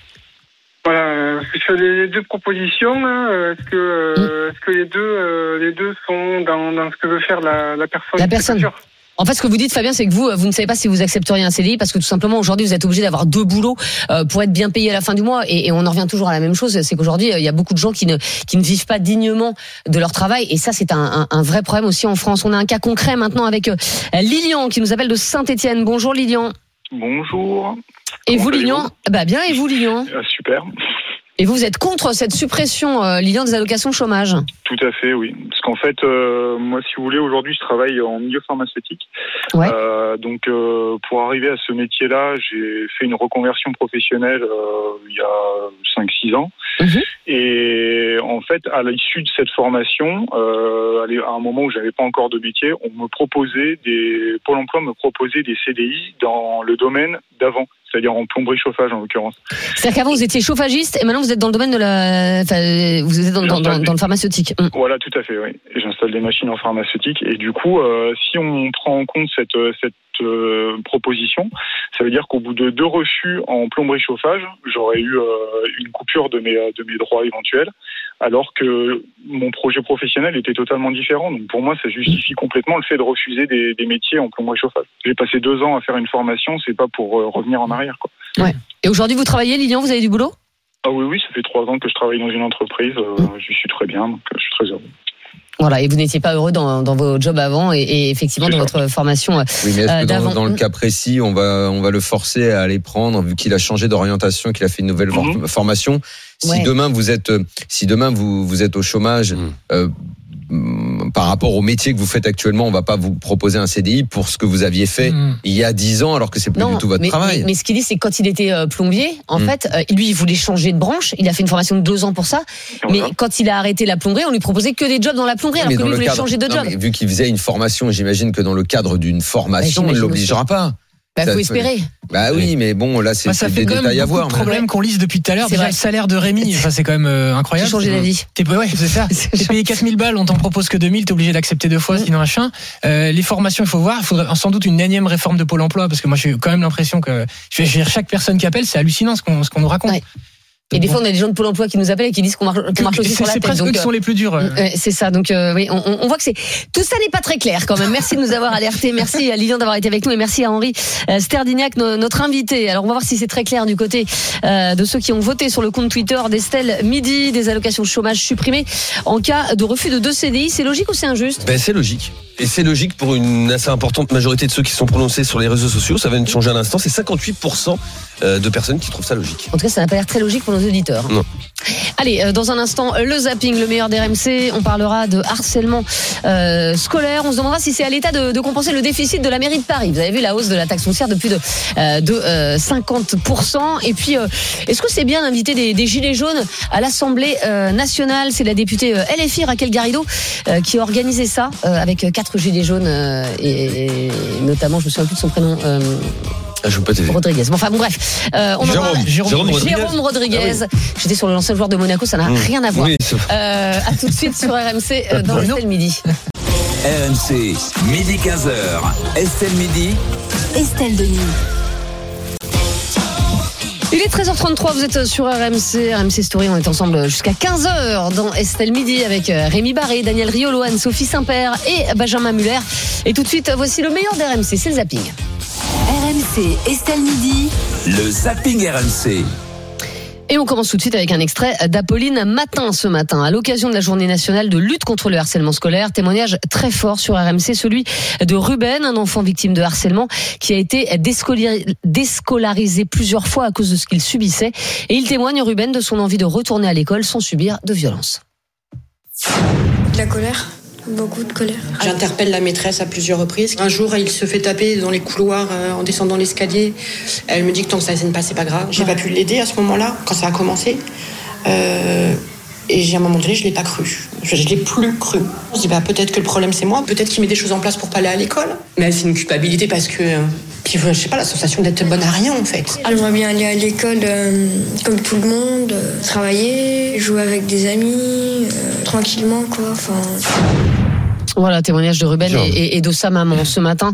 Voilà. Sur les deux propositions, hein, est-ce que, euh... mm. est-ce que les deux, euh... les deux sont dans, dans ce que veut faire la, la personne? La personne. En fait, ce que vous dites, Fabien, c'est que vous, vous ne savez pas si vous accepteriez un C D I parce que tout simplement, aujourd'hui, vous êtes obligé d'avoir deux boulots euh, pour être bien payé à la fin du mois. Et, et on en revient toujours à la même chose, c'est qu'aujourd'hui, il y a beaucoup de gens qui ne qui ne vivent pas dignement de leur travail. Et ça, c'est un, un, un vrai problème aussi en France. On a un cas concret maintenant avec euh, Lilian qui nous appelle de Saint-Étienne. Bonjour Lilian. Bonjour. Et Comment vous, Lilian? Bah bien. Et vous, Lilian? euh, Super. Et vous, vous êtes contre cette suppression, euh, Lilian, des allocations chômage? Tout à fait, oui. Parce qu'en fait, euh, moi, si vous voulez, aujourd'hui, je travaille en milieu pharmaceutique. Ouais. Euh, donc, euh, pour arriver à ce métier-là, j'ai fait une reconversion professionnelle euh, il y a cinq six ans. Mmh. Et en fait, à l'issue de cette formation, euh, à un moment où j'avais pas encore de métier, on me proposait des Pôle emploi me proposait des C D I dans le domaine d'avant. C'est-à-dire en plomberie chauffage en l'occurrence. C'est-à-dire qu'avant vous étiez chauffagiste et maintenant vous êtes dans le domaine de la, enfin, vous êtes dans, dans, dans, dans le pharmaceutique. Voilà, tout à fait, oui. Et j'installe des machines en pharmaceutique et du coup, euh, si on prend en compte cette cette euh, proposition, ça veut dire qu'au bout de deux refus en plomberie chauffage, j'aurais eu euh, une coupure de mes de mes droits éventuels, alors que mon projet professionnel était totalement différent. Donc pour moi, ça justifie complètement le fait de refuser des, des métiers en plomberie chauffage. J'ai passé deux ans à faire une formation, c'est pas pour euh, revenir en arrière, quoi. Ouais. Et aujourd'hui, vous travaillez, Lilian, vous avez du boulot? Ah oui, oui, ça fait trois ans que je travaille dans une entreprise. Euh, mmh. Je suis très bien, donc je suis très heureux. Voilà, et vous n'étiez pas heureux dans, dans vos jobs avant et, et effectivement dans votre formation euh, oui, mais est-ce que d'avant. Dans, dans le cas précis, on va on va le forcer à aller prendre vu qu'il a changé d'orientation, qu'il a fait une nouvelle mmh. formation. Si ouais. demain vous êtes si demain vous vous êtes au chômage. Mmh. Euh, par rapport au métier que vous faites actuellement, on va pas vous proposer un C D I pour ce que vous aviez fait mmh. il y a dix ans, alors que c'est plus non, du tout votre mais, travail. Mais, mais ce qu'il dit, c'est que quand il était euh, plombier, en mmh. fait, euh, lui, il voulait changer de branche. Il a fait une formation de deux ans pour ça. Mais voilà. Quand il a arrêté la plomberie, on lui proposait que des jobs dans la plomberie, alors mais que lui, il voulait cadre, changer de non, job. Mais vu qu'il faisait une formation, j'imagine que dans le cadre d'une formation, bah, on ne l'obligera aussi. Pas. Bah, faut espérer. Bah oui, mais bon, là, c'est, bah, ça c'est fait des détails à voir. C'est le problème qu'on lise depuis tout à l'heure. C'est Déjà, vrai. le salaire de Rémi, enfin, c'est quand même euh, incroyable. J'ai changé d'avis. T'es, ouais, c'est ça. T'es payé quatre mille balles, on t'en propose que deux mille, t'es obligé d'accepter deux fois, mmh. sinon machin. Euh, les formations, il faut voir. Il faudrait sans doute une énième réforme de Pôle emploi, parce que moi, j'ai quand même l'impression que, je vais dire, chaque personne qui appelle, c'est hallucinant ce qu'on, ce qu'on nous raconte. Ouais. Et des fois, on a des gens de Pôle emploi qui nous appellent et qui disent qu'on marche, qu'on marche aussi c'est, sur la c'est tête. C'est presque eux qui sont les plus durs. Euh. Euh, c'est ça. Donc, euh, oui, on, on voit que c'est tout ça n'est pas très clair quand même. Merci de nous avoir alertés. Merci à Lilian d'avoir été avec nous et merci à Henri Sterdignac, no, notre invité. Alors, on va voir si c'est très clair du côté euh, de ceux qui ont voté sur le compte Twitter d'Estelle Midi, des allocations chômage supprimées en cas de refus de deux C D I. C'est logique ou c'est injuste? Ben, c'est logique. Et c'est logique pour une assez importante majorité de ceux qui sont prononcés sur les réseaux sociaux. Ça vient de changer à l'instant. C'est cinquante-huit pour cent de personnes qui trouvent ça logique. En tout cas, ça n'a pas l'air très logique pour nos auditeurs. Non. Allez, Allez, dans un instant, le zapping, le meilleur des R M C. On parlera de harcèlement euh, scolaire. On se demandera si c'est à l'État de, de compenser le déficit de la mairie de Paris. Vous avez vu la hausse de la taxe foncière de plus de, euh, de euh, cinquante pour cent. Et puis, euh, est-ce que c'est bien d'inviter des, des gilets jaunes à l'Assemblée euh, nationale? C'est la députée euh, L F I, Raquel Garrido, euh, qui a organisé ça euh, avec quatre gilets jaunes euh, et, et notamment, je me souviens plus de son prénom. Euh, Ah, je veux pas t'aider. Rodriguez. Bon, enfin bon bref. Euh, on Jérôme, aura... Jérôme, Jérôme Rodriguez. Jérôme Rodriguez. Ah oui. J'étais sur le l'ancien joueur de Monaco, ça n'a mmh. rien à voir. Oui, euh, à tout de suite sur R M C euh, dans Estelle Midi. R M C, midi quinze heures. Estelle Midi. Estelle Denis. Il est treize heures trente-trois, vous êtes sur R M C, R M C Story, on est ensemble jusqu'à quinze heures dans Estelle Midi avec Rémi Barré, Daniel Riolo, Anne-Sophie Saint-Père et Benjamin Muller. Et tout de suite, voici le meilleur des R M C, c'est le zapping. R M C, Estelle Midi. Le zapping R M C. Et on commence tout de suite avec un extrait d'Apolline Matin ce matin. À l'occasion de la journée nationale de lutte contre le harcèlement scolaire, témoignage très fort sur R M C, celui de Ruben, un enfant victime de harcèlement qui a été déscolarisé plusieurs fois à cause de ce qu'il subissait. Et il témoigne, Ruben, de son envie de retourner à l'école sans subir de violence. De la colère. Beaucoup de colère. J'interpelle la maîtresse à plusieurs reprises. Un jour, il se fait taper dans les couloirs euh, en descendant l'escalier. Elle me dit que tant que ça ne passe, c'est pas grave. J'ai pas pu l'aider à ce moment-là, quand ça a commencé. Euh, et j'ai à un moment donné, je l'ai pas cru. Je, je l'ai plus cru. On se dit bah peut-être que le problème c'est moi, peut-être qu'il met des choses en place pour pas aller à l'école. Mais c'est une culpabilité parce que euh, puis je sais pas, la sensation d'être bonne à rien en fait. J'aimerais bien aller à l'école euh, comme tout le monde, euh, travailler, jouer avec des amis, euh, tranquillement quoi. Enfin. Voilà, témoignage de Ruben et, et, et de sa maman ce matin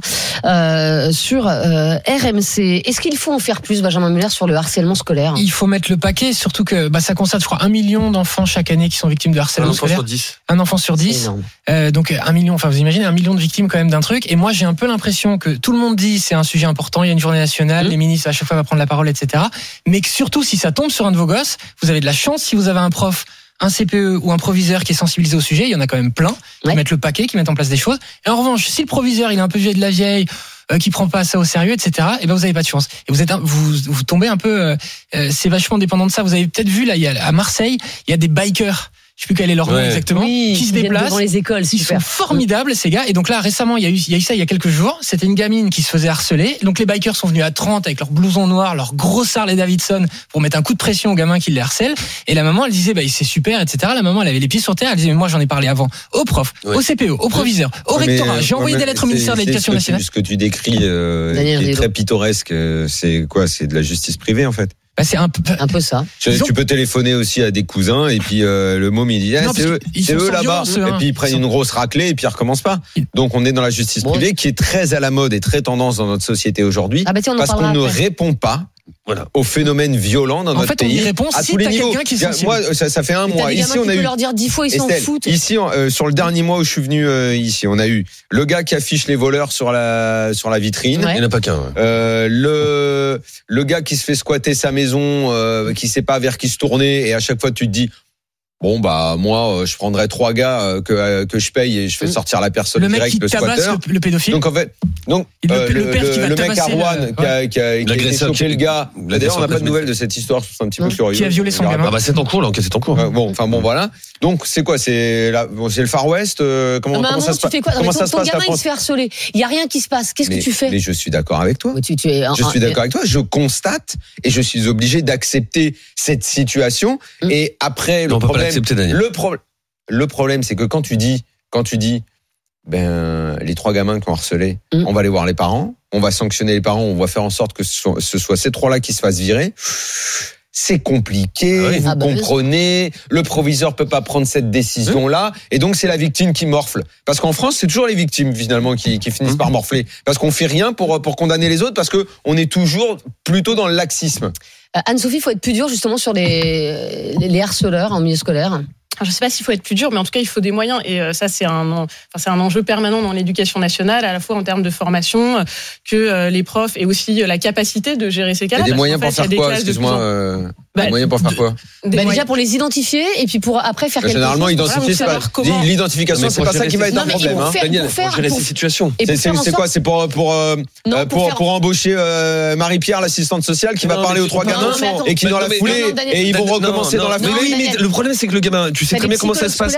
euh, sur euh, R M C. Est-ce qu'il faut en faire plus, Benjamin Muller, sur le harcèlement scolaire? Il faut mettre le paquet, surtout que bah, ça concerne, je crois, un million d'enfants chaque année qui sont victimes de harcèlement scolaire. Un enfant sur dix. Un enfant sur dix. Euh, donc un million, enfin vous imaginez, un million de victimes quand même d'un truc. Et moi j'ai un peu l'impression que tout le monde dit c'est un sujet important, il y a une journée nationale, mmh. les ministres à chaque fois vont prendre la parole, et cetera. Mais que surtout si ça tombe sur un de vos gosses, vous avez de la chance si vous avez un prof, un C P E ou un proviseur qui est sensibilisé au sujet, il y en a quand même plein, qui ouais. mettent le paquet, qui mettent en place des choses. Et en revanche, si le proviseur il est un peu vieux de la vieille, euh, qui prend pas ça au sérieux, et cetera, et ben vous avez pas de chance. Et vous êtes, un, vous, vous tombez un peu, euh, c'est vachement dépendant de ça. Vous avez peut-être vu là, il y a à Marseille, il y a des bikers. Je sais plus quel est leur nom ouais. exactement, oui, qui se déplacent devant les écoles, ils sont formidables ces gars. Et donc là récemment il y a eu il y a eu ça il y a quelques jours. C'était une gamine qui se faisait harceler. Donc les bikers sont venus à trente avec leur blouson noir, leur grosse Harley Davidson pour mettre un coup de pression aux gamins qui les harcèlent. Et la maman elle disait bah c'est super et cetera. La maman elle avait les pieds sur terre. Elle disait mais moi j'en ai parlé avant au prof, ouais. au C P E, au proviseur, au mais rectorat. euh, J'ai envoyé des lettres au ministère de l'Éducation nationale. Ce que tu décris euh, qui est très pittoresque, c'est quoi? C'est de la justice privée en fait. Bah c'est un peu, un peu ça. Tu, tu peux téléphoner aussi à des cousins et puis euh, le môme il dit ah, c'est eux, c'est eux là-bas violence, et puis ils prennent ils sont... une grosse raclée et puis ils recommencent pas. Donc on est dans la justice bon. privée qui est très à la mode et très tendance dans notre société aujourd'hui ah bah tiens, parce qu'on après. ne répond pas voilà, aux phénomènes violents dans en notre fait, pays. On y répond à si tous les t'as niveaux. quelqu'un qui est moi, ça, ça fait un mois. Ici, on a eu. leur dire dix fois, ils s'en foutent. Ici, euh, sur le dernier mois où je suis venu euh, ici, on a eu le gars qui affiche les voleurs sur la sur la vitrine. Ouais. Il n'y en a pas qu'un. Ouais. Euh, le le gars qui se fait squatter sa maison, euh, qui sait pas vers qui se tourner, et à chaque fois tu te dis. Bon bah moi je prendrais trois gars que que je paye et je fais sortir la personne le direct mec qui le squatter. Le, le pédophile. Donc en fait donc le, euh, le, père le, qui va le mec Arwan le... qui a qui a, qui a été chopé le gars. D'ailleurs on n'a pas de nouvelles de cette histoire, c'est un petit peu curieux. Qui a violé son gamin. Ah bah c'est en cours, l'enquête est en cours. Euh, bon enfin bon voilà. Donc c'est quoi c'est la bon, c'est le Far West euh, comment, ah, comment ça se passe comment ça se passe? Ton gamin il se fait harceler. Il y a rien qui se passe. Qu'est-ce que tu fais? Mais je suis d'accord avec toi. Tu, tu es un, je suis d'accord avec toi. Je constate et je suis obligé d'accepter cette situation. Mmh. Et après le non, problème, le problème, le problème, c'est que quand tu dis, quand tu dis, ben les trois gamins qui ont harcelé, mmh. on va aller voir les parents, on va sanctionner les parents, on va faire en sorte que ce soit ces trois-là qui se fassent virer. C'est compliqué, ah oui. vous ah bah comprenez. Oui. Le proviseur peut pas prendre cette décision-là, et donc c'est la victime qui morfle. Parce qu'en France, c'est toujours les victimes finalement qui, qui finissent mmh. par morfler, parce qu'on fait rien pour pour condamner les autres, parce que on est toujours plutôt dans le laxisme. Euh, Anne-Sophie, il faut être plus dur justement sur les les harceleurs en milieu scolaire. Je ne sais pas s'il faut être plus dur, mais en tout cas, il faut des moyens. Et ça, c'est un, enfin, c'est un enjeu permanent dans l'éducation nationale, à la fois en termes de formation, que les profs aient aussi la capacité de gérer ces cas-là. Il y a des moyens pour faire quoi? Excuse-moi. Bah, moyen pour faire quoi? Bah, déjà pour les identifier et puis pour après faire quelque généralement, chose. Généralement, identifier, c'est pas comment... l'identification, c'est pas ça qui va être un problème. Pour faire, Daniel, pour faire, pour gérer pour... ces situations. C'est, c'est, c'est quoi? C'est pour pour euh, non, pour, faire... pour embaucher euh, Marie-Pierre, l'assistante sociale, qui non, va parler aux trois gamins non, et qui dans la foulée non, Daniel, et ils vont non, recommencer non, dans la foulée. Oui, mais le problème c'est que le gamin, tu sais très bien comment ça se passe.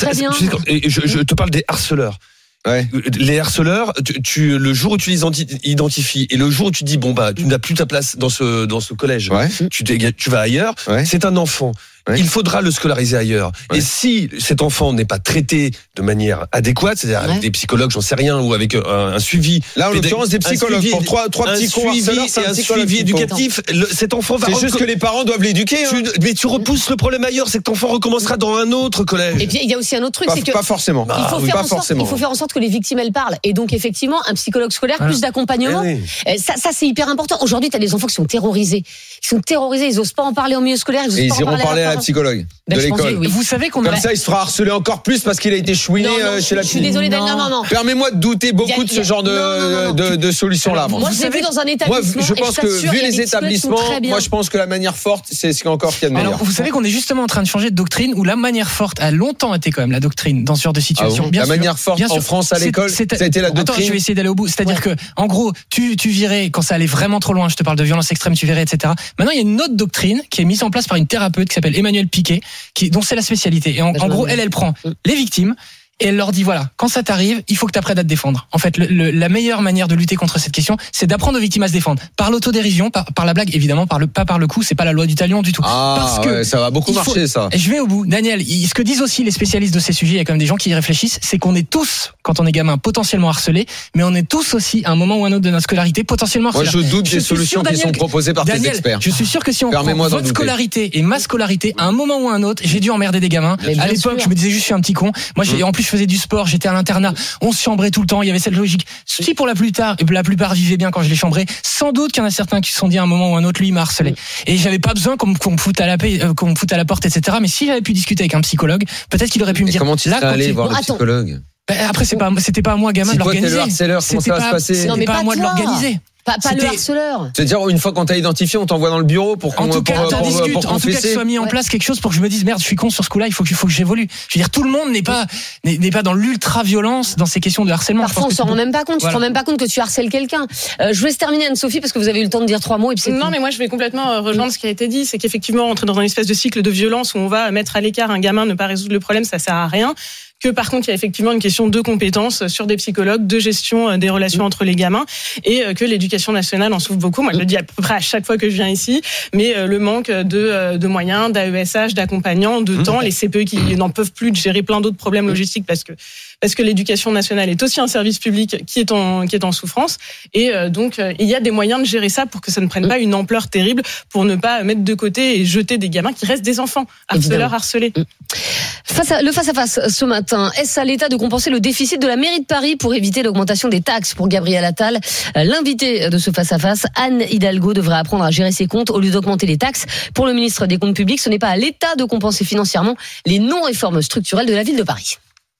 Je te parle des harceleurs. Ouais. Les harceleurs, tu, tu, le jour où tu les identifies et le jour où tu dis bon bah tu n'as plus ta place dans ce dans ce collège, ouais. tu, tu vas ailleurs, ouais. C'est un enfant. Ouais. Il faudra le scolariser ailleurs. Ouais. Et si cet enfant n'est pas traité de manière adéquate, c'est-à-dire ouais. avec des psychologues, j'en sais rien, ou avec un, un suivi. Là, en l'occurrence, des psychologues. Suivi, pour trois, trois petits cours harceleurs, c'est un, un suivi éducatif. Le, cet enfant va. C'est juste que les parents doivent l'éduquer. Hein. Tu, mais tu repousses le problème ailleurs, c'est que ton enfant recommencera dans un autre collège. Et puis il y a aussi un autre truc, pas, c'est que pas forcément. Il faut, ah, faire pas en sorte, forcément. il faut faire en sorte que les victimes elles parlent. Et donc effectivement, un psychologue scolaire, voilà. Plus d'accompagnement. Eh oui. Ça, ça c'est hyper important. Aujourd'hui, tu as des enfants qui sont terrorisés, qui sont terrorisés, ils osent pas en parler au milieu scolaire. Ils, et osent ils pas iront parler à la psychologue. De l'école. Oui. Vous savez qu'on comme a... ça, il se fera harceler encore plus parce qu'il a été chouiné non, non, euh, chez la. Je suis désolée, non, non, non. Permets-moi de douter beaucoup a, de ce genre de non, non, non, de, de solutions-là. Moi, je l'ai vu dans un établissement. Moi, je pense que vu les établissements, moi, je pense que la manière forte, c'est ce qu'il y a encore qu'il y a de meilleur. Alors, vous savez qu'on est justement en train de changer de doctrine où la manière forte a longtemps été quand même la doctrine dans ce genre de situation. Ah bon bien la sûr, manière forte en France à l'école, ça a été la doctrine. Attends, je vais essayer d'aller au bout. C'est-à-dire ouais. que, en gros, tu tu virais quand ça allait vraiment trop loin. Je te parle de violence extrême, tu verrais, et cetera. Maintenant, il y a une autre doctrine qui est mise en place par une thérapeute qui s'appelle Emmanuelle Piquet, qui dont c'est la spécialité. Et en, en gros, elle, elle prend les victimes. Et elle leur dit voilà, quand ça t'arrive, il faut que tu apprennes à te défendre. En fait, le, le, la meilleure manière de lutter contre cette question, c'est d'apprendre aux victimes à se défendre. Par l'autodérision, par, par la blague, évidemment, par le, pas par le coup, c'est pas la loi du talion du tout. Ah, Parce que ouais, ça va beaucoup marcher, faut, ça. Je vais au bout. Daniel, ce que disent aussi les spécialistes de ces sujets, il y a quand même des gens qui y réfléchissent, c'est qu'on est tous, quand on est gamin, potentiellement harcelés, mais on est tous aussi, à un moment ou un autre de notre scolarité, potentiellement harcelés. Moi, je doute je des solutions sûr, Daniel, qui sont proposées par Daniel, tes experts. Je suis sûr que si on prend votre scolarité et ma scolarité, à un moment ou un autre, j'ai dû emmerder des gamins. À l'époque, je me disais juste, je suis un petit con. Moi, en plus, je faisais du sport, j'étais à l'internat, on se chambrait tout le temps, il y avait cette logique. Si pour la plupart, la plupart vivaient bien quand je les chambrais, sans doute qu'il y en a certains qui se sont dit à un moment ou un autre, lui, il m'a harcelé. Et j'avais pas besoin qu'on, qu'on me foute à la paix, qu'on me foute à la porte, et cetera. Mais si j'avais pu discuter avec un psychologue, peut-être qu'il aurait pu me et dire. Comment tu serais allé voir le psychologue? Ben après, c'est pas, c'était pas à moi, gamin, de l'organiser. Toi, t'es le harceleur, comment ça va se passer? C'était pas à moi de l'organiser. Pas, pas le harceleur. C'est-à-dire, une fois qu'on t'a identifié, on t'envoie dans le bureau pour qu'on en tout cas, pour, pour, pour, discute, pour en tout cas, que soit mis en ouais. place quelque chose pour que je me dise merde, je suis con sur ce coup-là, il faut que, il faut que j'évolue. Je veux dire, tout le monde n'est pas, n'est, n'est pas dans l'ultra-violence dans ces questions de harcèlement. Parfois, on s'en rend même pas compte. Voilà. Tu te rends même pas compte que tu harcèles quelqu'un. Euh, je laisse terminer, Anne-Sophie, parce que vous avez eu le temps de dire trois mots et puis c'est Non, tout. mais moi, je vais complètement rejoindre ce qui a été dit. C'est qu'effectivement, entrer dans une espèce de cycle de violence où on va mettre à l'écart un gamin, ne pas résoudre le problème, ça sert à rien. Que par contre, il y a effectivement une question de compétences sur des psychologues, de gestion des relations mmh. entre les gamins, et que l'éducation nationale en souffre beaucoup. Moi, je le dis à peu près à chaque fois que je viens ici, mais le manque de, de moyens, d'A E S H, d'accompagnants, de mmh. temps, les C P E qui n'en peuvent plus de gérer plein d'autres problèmes logistiques parce que parce que l'éducation nationale est aussi un service public qui est en qui est en souffrance, et donc il y a des moyens de gérer ça pour que ça ne prenne mmh. pas une ampleur terrible, pour ne pas mettre de côté et jeter des gamins qui restent des enfants harceleurs harcelés. Mmh. Face à, le face à face ce matin, est-ce à l'État de compenser le déficit de la mairie de Paris pour éviter l'augmentation des taxes? Pour Gabriel Attal, l'invité de ce face à face, Anne Hidalgo, devrait apprendre à gérer ses comptes au lieu d'augmenter les taxes. Pour le ministre des Comptes publics, ce n'est pas à l'État de compenser financièrement les non-réformes structurelles de la ville de Paris.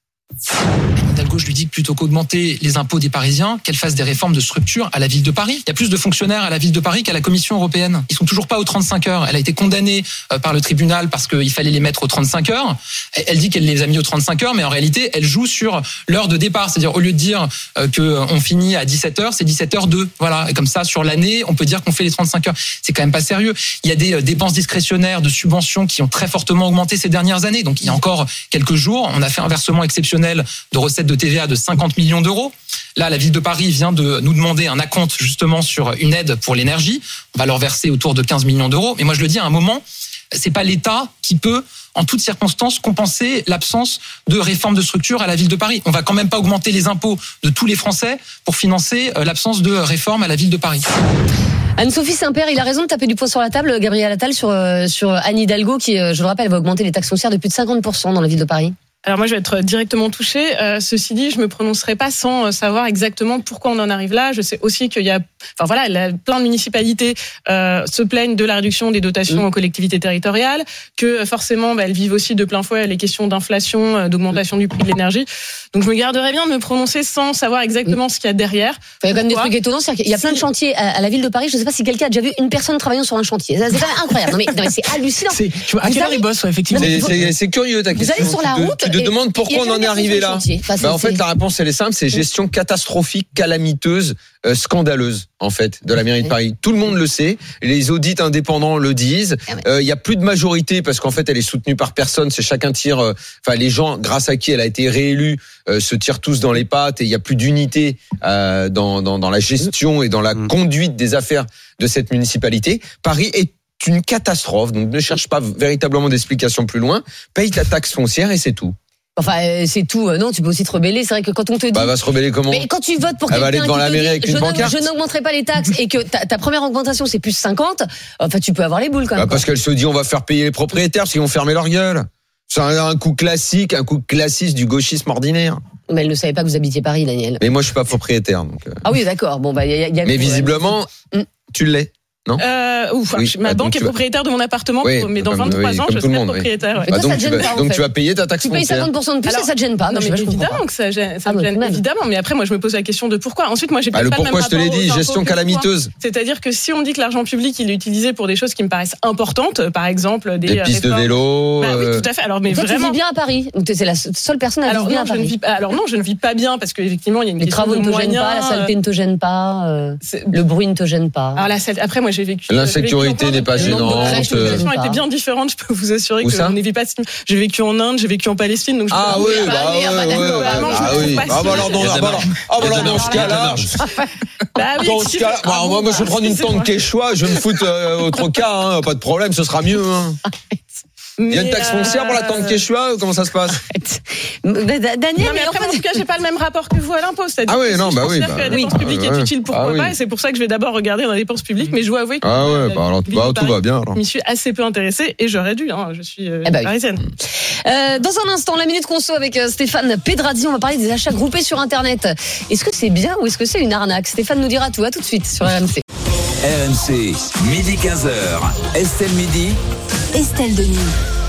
Hidalgo, je lui dis que plutôt qu'augmenter les impôts des Parisiens, qu'elle fasse des réformes de structure à la ville de Paris. Il y a plus de fonctionnaires à la ville de Paris qu'à la Commission européenne. Ils sont toujours pas aux trente-cinq heures. Elle a été condamnée par le tribunal parce qu'il fallait les mettre aux trente-cinq heures. Elle dit qu'elle les a mis aux trente-cinq heures, mais en réalité, elle joue sur l'heure de départ. C'est-à-dire, au lieu de dire qu'on finit à dix-sept heures, c'est dix-sept heures deux. Voilà. Et comme ça, sur l'année, on peut dire qu'on fait les trente-cinq heures. C'est quand même pas sérieux. Il y a des dépenses discrétionnaires de subventions qui ont très fortement augmenté ces dernières années. Donc, il y a encore quelques jours, on a fait un versement exceptionnel de recettes de T V A de cinquante millions d'euros. Là, la ville de Paris vient de nous demander un acompte justement sur une aide pour l'énergie. On va leur verser autour de quinze millions d'euros. Mais moi, je le dis à un moment, c'est pas l'État qui peut, en toutes circonstances, compenser l'absence de réforme de structure à la ville de Paris. On va quand même pas augmenter les impôts de tous les Français pour financer l'absence de réforme à la ville de Paris. Anne-Sophie Saint-Père, il a raison de taper du poing sur la table, Gabriel Attal, sur, sur Anne Hidalgo, qui, je le rappelle, va augmenter les taxes foncières de plus de cinquante pour cent dans la ville de Paris. Alors moi, je vais être directement touchée. Euh, ceci dit, je me prononcerai pas sans savoir exactement pourquoi on en arrive là. Je sais aussi qu'il y a, enfin voilà, la, plein de municipalités euh, se plaignent de la réduction des dotations mmh. aux collectivités territoriales, que forcément, bah, elles vivent aussi de plein fouet les questions d'inflation, d'augmentation du prix de l'énergie. Donc je me garderai bien de me prononcer sans savoir exactement mmh. ce qu'il y a derrière. Il y a quand même des trucs étonnants, c'est qu'il y a plein de chantiers à, à la ville de Paris. Je ne sais pas si quelqu'un a déjà vu une personne travaillant sur un chantier. C'est quand même incroyable. Non mais, non mais c'est hallucinant. C'est, tu vois, à quelle heure ils bossent, effectivement. C'est, c'est, c'est curieux ta question. Vous allez sur la route. Tu te demandes pourquoi on en est arrivé là. Enfin, bah, en fait, la réponse elle est simple, c'est gestion catastrophique, calamiteuse, euh, scandaleuse en fait de la mairie de Paris. Tout le monde le sait, les audits indépendants le disent. Il euh, y a plus de majorité parce qu'en fait elle est soutenue par personne. C'est chacun tire. Enfin euh, les gens grâce à qui elle a été réélue euh, se tirent tous dans les pattes et il y a plus d'unité euh, dans, dans dans la gestion et dans la conduite des affaires de cette municipalité. Paris est une catastrophe, donc ne cherche pas véritablement d'explications plus loin. Paye ta taxe foncière et c'est tout. Enfin, c'est tout. Non, tu peux aussi te rebeller. C'est vrai que quand on te dit. Bah, elle va se rebeller comment? Mais quand tu votes pour elle quelqu'un. Elle va aller devant la mairie avec une pancarte. Je n'augmenterai pas les taxes et que ta, ta première augmentation c'est plus cinquante. Enfin, tu peux avoir les boules quand même. Bah, parce qu'elle se dit on va faire payer les propriétaires parce qu'ils vont fermer leur gueule. C'est un, un coup classique, un coup classique du gauchisme ordinaire. Mais elle ne savait pas que vous habitiez Paris, Daniel. Mais moi, je suis pas propriétaire, donc. Euh... Ah oui, d'accord. Bon, bah, il y a. Y a Mais visiblement, mmh. tu l'es. Non euh, ouf, oui. Ma ah, banque est propriétaire vas... de mon appartement, oui, mais dans comme, vingt-trois oui, ans, je serai monde, propriétaire. Oui. Bah, donc, tu vas, pas, donc tu vas payer ta taxe foncière. Tu payes cinquante pour cent de plus, alors, et ça te gêne pas. Non, mais évidemment que ça gêne, ça me gêne, évidemment. Mais après, moi, je me pose la question de pourquoi. Ensuite, moi, j'ai pas le pas pourquoi je te l'ai dit, gestion calamiteuse. C'est-à-dire que si on dit que l'argent public, il est utilisé pour des choses qui me paraissent importantes, par exemple des pistes de vélo. Oui, tout à fait. Alors, mais vraiment. Tu vis bien à Paris. C'est la seule personne à vivre bien à Paris. Alors non, je ne vis pas bien parce qu'effectivement, il y a une question de moyens. Les travaux ne te gênent pas, la saleté ne te gêne pas, le bruit ne te gêne pas. Alors après, moi, j'ai vécu. L'insécurité n'est pas gênante. La situation était bien différente, je peux vous assurer que on ne vit pas. J'ai vécu en Inde, j'ai vécu en Palestine, donc je ah oui, bah oui, ah oui, ah bah alors dans ah bah dans ce cas-là, dans ce cas, moi je vais prendre une tente quechua, je vais me foutre au trocas, pas de problème, ce sera mieux. Il y a une taxe foncière pour la tente quechua ou comment ça se passe? Daniel, non, mais après, en tout cas, j'ai pas le même rapport que vous à l'impôt. Ah oui, non, bah oui. Je considère que la dépense publique est utile, pourquoi pas, et c'est pour ça que je vais d'abord regarder dans la dépense publique, mais je dois avouer que ah ouais, bah alors tout va bien. Je m'y suis assez peu intéressée et j'aurais dû. Je suis parisienne. Dans un instant, la minute conso avec Stéphane Pedrazzi, on va parler des achats groupés sur Internet. Est-ce que c'est bien ou est-ce que c'est une arnaque? Stéphane nous dira tout. À tout de suite sur R M C. R M C, midi quinze heures. Estelle Midi. Estelle Denis.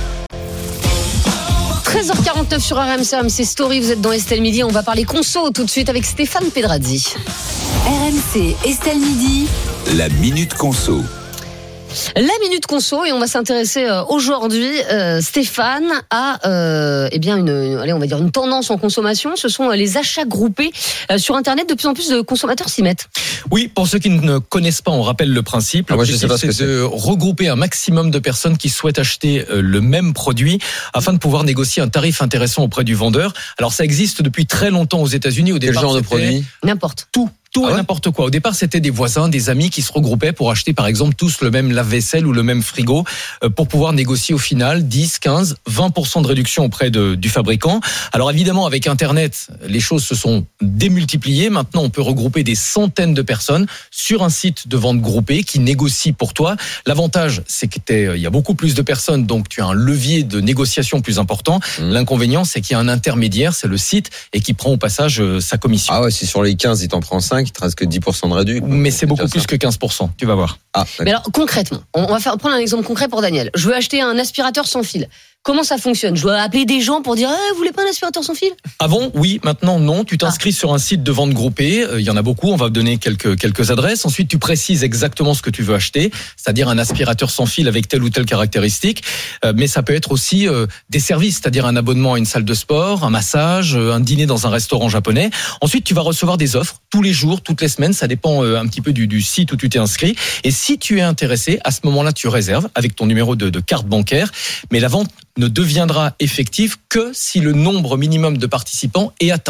treize heures quarante-neuf sur R M C, R M C Story, vous êtes dans Estelle Midi, on va parler conso tout de suite avec Stéphane Pedrazzi. R M C, Estelle Midi. La minute conso. La minute conso et on va s'intéresser euh, aujourd'hui, euh, Stéphane, à euh, eh bien une, une, allez, on va dire une tendance en consommation. Ce sont euh, les achats groupés euh, sur Internet. De plus en plus de consommateurs s'y mettent. Oui, pour ceux qui ne connaissent pas, on rappelle le principe. Ah, moi, je sais pas ce que c'est de regrouper un maximum de personnes qui souhaitent acheter euh, le même produit afin de pouvoir négocier un tarif intéressant auprès du vendeur. Alors ça existe depuis très longtemps aux États-Unis. Au départ, quel genre de produit? N'importe. Tout. Tout ah ouais et n'importe quoi. Au départ, c'était des voisins, des amis qui se regroupaient pour acheter, par exemple, tous le même lave-vaisselle ou le même frigo euh, pour pouvoir négocier au final dix, quinze, vingt pour cent de réduction auprès de, du fabricant. Alors évidemment, avec Internet, les choses se sont démultipliées. Maintenant, on peut regrouper des centaines de personnes sur un site de vente groupée qui négocie pour toi. L'avantage, c'est qu'il y a beaucoup plus de personnes, donc tu as un levier de négociation plus important. Mmh. L'inconvénient, c'est qu'il y a un intermédiaire, c'est le site, et qui prend au passage euh, sa commission. Ah ouais, si sur les quinze, il t'en prend cinq, il te reste que dix pour cent de réduction. Mais c'est beaucoup plus que quinze pour cent, tu vas voir. Ah, mais alors, concrètement, on va faire, prendre un exemple concret pour Daniel. Je veux acheter un aspirateur sans fil. Comment ça fonctionne? Je dois appeler des gens pour dire eh, vous voulez pas un aspirateur sans fil? Avant, oui. Maintenant, non. Tu t'inscris ah. sur un site de vente groupée. Il y en a beaucoup. On va te donner quelques quelques adresses. Ensuite, tu précises exactement ce que tu veux acheter, c'est-à-dire un aspirateur sans fil avec telle ou telle caractéristique. Euh, mais ça peut être aussi euh, des services, c'est-à-dire un abonnement à une salle de sport, un massage, euh, un dîner dans un restaurant japonais. Ensuite, tu vas recevoir des offres tous les jours, toutes les semaines. Ça dépend euh, un petit peu du, du site où tu t'es inscrit. Et si tu es intéressé, à ce moment-là, tu réserves avec ton numéro de, de carte bancaire. Mais la vente ne deviendra effectif que si le nombre minimum de participants est atteint.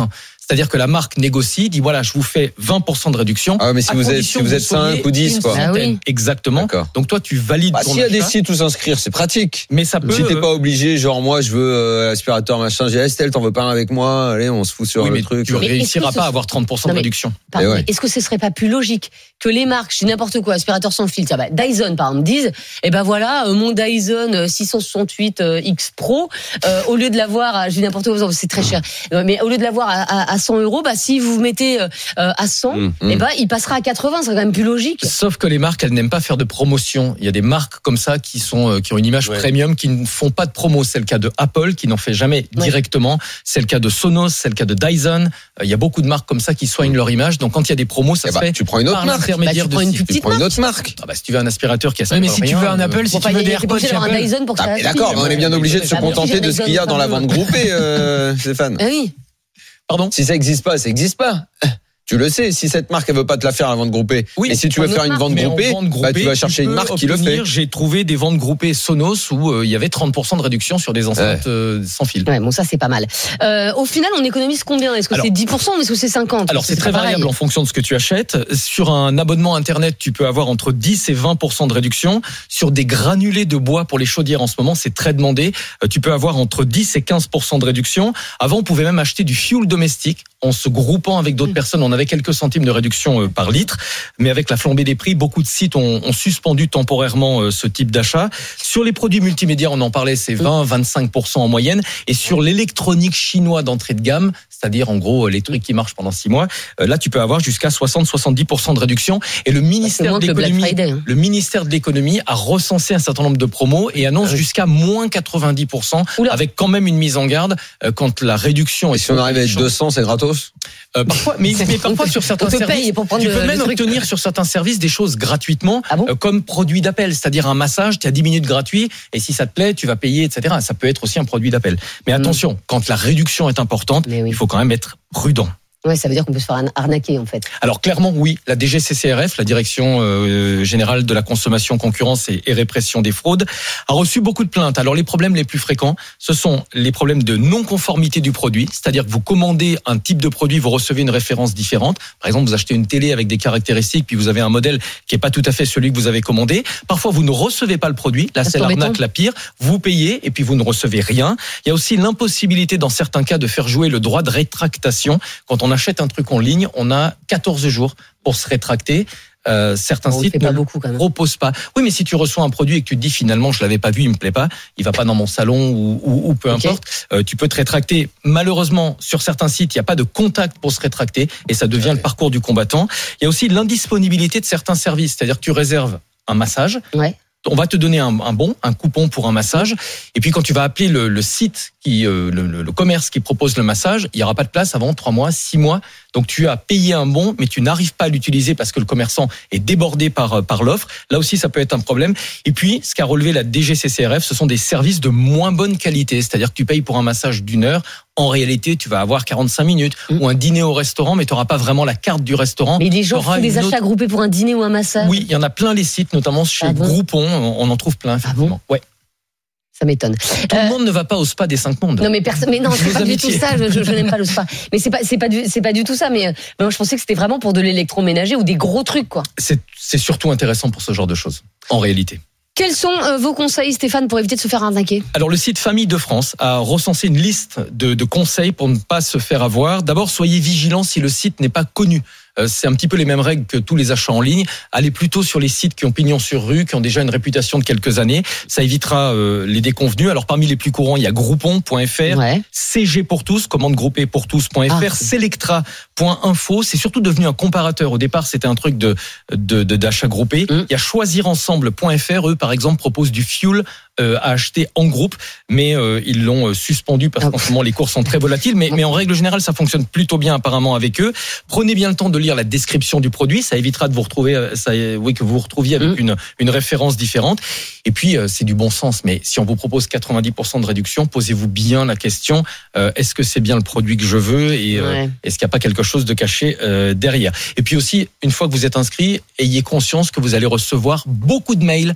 C'est-à-dire que la marque négocie, dit voilà, je vous fais vingt pour cent de réduction. Ah, mais si vous êtes, si vous êtes cinq ou dix, quoi. Ah oui. Exactement. D'accord. Donc toi, tu valides bah, ton s'il y a des achat. sites où s'inscrire, c'est pratique. Mais ça peut. Si t'es pas obligé, genre moi, je veux euh, aspirateur machin, j'ai Estelle, t'en veux pas un avec moi, allez, on se fout sur oui, le mais truc. Tu Mais réussiras est-ce que pas ce- à avoir trente pour cent de Non, mais- réduction. Pardon, Eh ouais. mais est-ce que ce serait pas plus logique que les marques, je dis n'importe quoi, aspirateur sans fil, tiens, bah, Dyson par exemple, disent, eh ben voilà, euh, mon Dyson euh, six cent soixante-huit euh, X Pro, euh, au lieu de l'avoir, à, je dis n'importe quoi, c'est très cher, euh, mais au lieu de l'avoir à, à, à cent euros, bah si vous mettez euh, à cent, Mmh, eh ben il passera à quatre-vingts, c'est quand même plus logique. Sauf que les marques, elles n'aiment pas faire de promotion. Il y a des marques comme ça qui sont euh, qui ont une image Ouais. premium, qui ne font pas de promo. C'est le cas de Apple, qui n'en fait jamais Ouais. directement. C'est le cas de Sonos, c'est le cas de Dyson. Euh, Il y a beaucoup de marques comme ça qui soignent leur image. Donc quand il y a des promos, ça Eh se bah, fait tu prends une autre par marque. l'intermédiaaire Bah, tu prends de une sites. plus Tu prends une autre marque. Ah bah, si tu veux un aspirateur qui a ça, Ouais, mais coûte si tu rien, veux un euh, Apple, si Bon, tu pas- veux il y des a- t'es pas AirPods obligé chez d'avoir un Apple. Dyson pour que Ah, ça mais d'accord, mais on est bien obligé de se Bah, mais contenter j'ai de ce qu'il y a Dyson dans la partout. vente groupée, euh, Stéphane. Ah oui. Pardon. Si ça existe pas, ça existe pas. Tu le sais, si cette marque elle veut pas te la faire la vente groupée, Oui, et si tu veux une faire autre une vente Mais en groupée, vente bah, tu vas groupée, chercher une peux marque qui le obtenir- fait. J'ai trouvé des ventes groupées Sonos où euh, il y avait trente pour cent de réduction sur des enceintes euh, sans fil. Ouais, bon ça c'est pas mal. Euh, au final, on économise combien? Est-ce que Alors- c'est dix pour cent ou est-ce que c'est cinquante? Alors c'est très pas pareil. variable en fonction de ce que tu achètes. Sur un abonnement internet, tu peux avoir entre dix et vingt pour cent de réduction. Sur des granulés de bois pour les chaudières en ce moment, c'est très demandé. Euh, Tu peux avoir entre dix et quinze pour cent de réduction. Avant, on pouvait même acheter du fioul domestique en se groupant avec d'autres personnes. On avait quelques centimes de réduction euh, par litre. Mais avec la flambée des prix, beaucoup de sites ont, ont suspendu temporairement euh, ce type d'achat. Sur les produits multimédia, on en parlait, c'est vingt à vingt-cinq pour cent en moyenne. Et sur l'électronique chinois d'entrée de gamme, c'est-à-dire en gros les trucs qui marchent pendant six mois, euh, là tu peux avoir jusqu'à soixante à soixante-dix pour cent de réduction. Et le ministère moins de que le Black l'économie, Friday, hein. le ministère de l'économie a recensé un certain nombre de promos et annonce jusqu'à moins quatre-vingt-dix pour cent, Oula. avec quand même une mise en garde euh, quand la réduction Et est si on arrive à être deux cents, c'est gratos. euh, parfois, mais, mais parfois sur certains On te services, paye pour prendre tu le- peux le même truc. obtenir sur certains services des choses gratuitement, Ah bon euh, comme produit d'appel, c'est-à-dire un massage, tu as dix minutes gratuits, et si ça te plaît, tu vas payer, et cetera. Ça peut être aussi un produit d'appel. Mais attention, quand la réduction est importante, Mais oui. il faut quand même être prudent. Ouais, ça veut dire qu'on peut se faire arnaquer en fait. Alors clairement oui, la D G C C R F, la Direction euh, générale de la consommation, concurrence et, et répression des fraudes, a reçu beaucoup de plaintes. Alors les problèmes les plus fréquents, ce sont les problèmes de non-conformité du produit, c'est-à-dire que vous commandez un type de produit, vous recevez une référence différente. Par exemple, vous achetez une télé avec des caractéristiques, puis vous avez un modèle qui est pas tout à fait celui que vous avez commandé. Parfois vous ne recevez pas le produit, là Ça, c'est c'est l'arnaque embêtant. la pire. Vous payez et puis vous ne recevez rien. Il y a aussi l'impossibilité dans certains cas de faire jouer le droit de rétractation. Quand on achète un truc en ligne, on a quatorze jours pour se rétracter. Euh, certains On le sites fait ne pas le beaucoup quand même. proposent pas. Oui, mais si tu reçois un produit et que tu te dis finalement je l'avais pas vu, il me plaît pas, il va pas dans mon salon ou, ou, ou peu Ok. importe, euh, tu peux te rétracter. Malheureusement, sur certains sites, il n'y a pas de contact pour se rétracter et ça devient le parcours du combattant. Il y a aussi l'indisponibilité de certains services, c'est-à-dire que tu réserves un massage. Ouais. On va te donner un, un bon, un coupon pour un massage. Et puis quand tu vas appeler le, le site, qui, euh, le, le, le commerce qui propose le massage, il n'y aura pas de place avant trois mois, six mois. Donc tu as payé un bon, mais tu n'arrives pas à l'utiliser parce que le commerçant est débordé par, par l'offre. Là aussi, ça peut être un problème. Et puis, ce qu'a relevé la D G C C R F, ce sont des services de moins bonne qualité. C'est-à-dire que tu payes pour un massage d'une heure. En réalité, tu vas avoir quarante-cinq minutes Mmh. ou un dîner au restaurant, mais tu n'auras pas vraiment la carte du restaurant. Mais les gens T'auras font des une achats autre- groupés pour un dîner ou un massage. Oui, il y en a plein les sites, notamment chez Ah bon Groupon. On on en trouve plein, effectivement. ouais. Ça m'étonne. Tout le monde ne va pas au spa des cinq mondes. Non mais personne, mais non, c'est Nos pas du amitiés. tout ça. Je, je, je n'aime pas le spa. Mais c'est pas, c'est pas du, c'est pas du tout ça. Mais euh, moi, je pensais que c'était vraiment pour de l'électroménager ou des gros trucs, quoi. C'est c'est surtout intéressant pour ce genre de choses, en réalité. Quels sont euh, vos conseils, Stéphane, pour éviter de se faire arnaquer? Alors le site Famille de France a recensé une liste de, de conseils pour ne pas se faire avoir. D'abord, soyez vigilants si le site n'est pas connu. Euh, C'est un petit peu les mêmes règles que tous les achats en ligne. Allez plutôt sur les sites qui ont pignon sur rue, qui ont déjà une réputation de quelques années. Ça évitera euh, les déconvenus. Alors parmi les plus courants, il y a groupon point f r, Ouais. C G pour tous, commande groupée pour tous point f r, Ah. Selectra point info. C'est surtout devenu un comparateur. Au départ, c'était un truc de de de- d'achat groupé. Mmh. Il y a choisir ensemble point f r. Eux, par exemple, proposent du fuel euh, à acheter en groupe, mais euh, ils l'ont euh, suspendu parce Ah. qu'en ce moment les cours sont très volatiles. Mais, mais en règle générale, ça fonctionne plutôt bien apparemment avec eux. Prenez bien le temps de lire la description du produit, ça évitera de vous retrouver, euh, ça, oui, que vous vous retrouviez avec Mmh. une une référence différente. Et puis euh, c'est du bon sens. Mais si on vous propose quatre-vingt-dix pour cent de réduction, posez-vous bien la question euh, est-ce que c'est bien le produit que je veux et euh, Ouais. est-ce qu'il n'y a pas quelque chose de caché euh, derrière. Et puis aussi, une fois que vous êtes inscrit, ayez conscience que vous allez recevoir beaucoup de mails.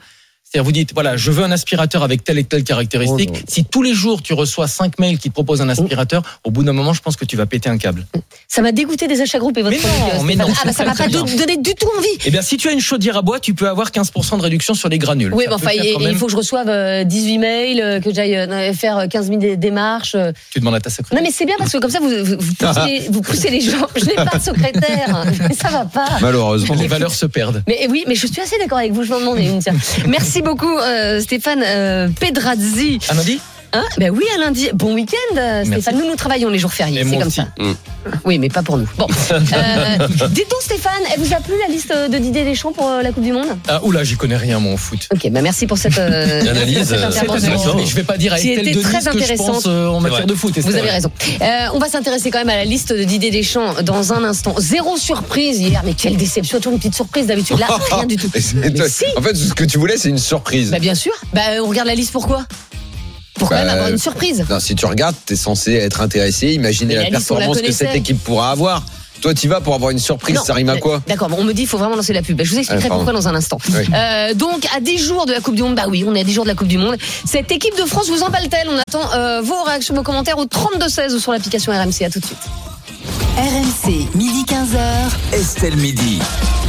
C'est-à-dire, vous dites, voilà, je veux un aspirateur avec telle et telle caractéristique. Oh si tous les jours tu reçois cinq mails qui te proposent un aspirateur, oh. au bout d'un moment, je pense que tu vas péter un câble. Ça m'a dégoûté des achats groupés, votre mais non, produit, mais non, ah bah ça m'a pas bien. donné du tout envie. Eh bien, si tu as une chaudière à bois, tu peux avoir quinze pour cent de réduction sur les granules. Oui, mais enfin, il, même... il faut que je reçoive dix-huit mails, que j'aille faire quinze mille démarches. Tu demandes à ta secrétaire. Non, mais c'est bien parce que comme ça, vous, vous, vous, poussez, les, vous poussez les gens. Je n'ai pas de secrétaire. Mais ça va pas. Malheureusement. Les valeurs se perdent. Mais oui, mais je suis assez d'accord avec vous. Je vais en demander une. Tiens. Merci beaucoup, euh, Stéphane euh, Pedrazzi. À lundi. Hein ben oui, à lundi. Bon week-end, euh, Stéphane. Nous, nous travaillons les jours fériés. C'est comme aussi. ça. Mm. Oui, mais pas pour nous. Bon. Euh, dites donc, Stéphane, elle vous a plu la liste de Didier Deschamps pour la Coupe du Monde? Ah, oula, j'y connais rien, moi, en foot. Ok, bah merci pour cette, euh, analyse. cette intervention. Mais je vais pas dire à Estelle Denis très ce que je pense euh, en matière de foot. Vous avez raison. Euh, on va s'intéresser quand même à la liste de Didier Deschamps dans un instant. Zéro surprise hier, mais quelle déception. Toujours une petite surprise d'habitude. Là, rien du tout. Mais si. En fait, ce que tu voulais, c'est une surprise. Bah bien sûr. Bah on regarde la liste pourquoi? Pour quand bah, même avoir une surprise. Non, si tu regardes, t'es censé être intéressé, imaginer la, la performance la que cette équipe pourra avoir. Toi, tu vas pour avoir une surprise, non, ça rime à quoi? D'accord, bon, on me dit qu'il faut vraiment lancer la pub. Bah, je vous expliquerai ah, pourquoi dans un instant. Oui. Euh, donc, à dix jours de la Coupe du Monde, bah oui, on est à dix jours de la Coupe du Monde. Cette équipe de France vous emballe-t-elle? On attend euh, vos réactions, vos commentaires au trente-deux seize ou sur l'application R M C. À tout de suite. R M C, midi quinze heures. Estelle Midi.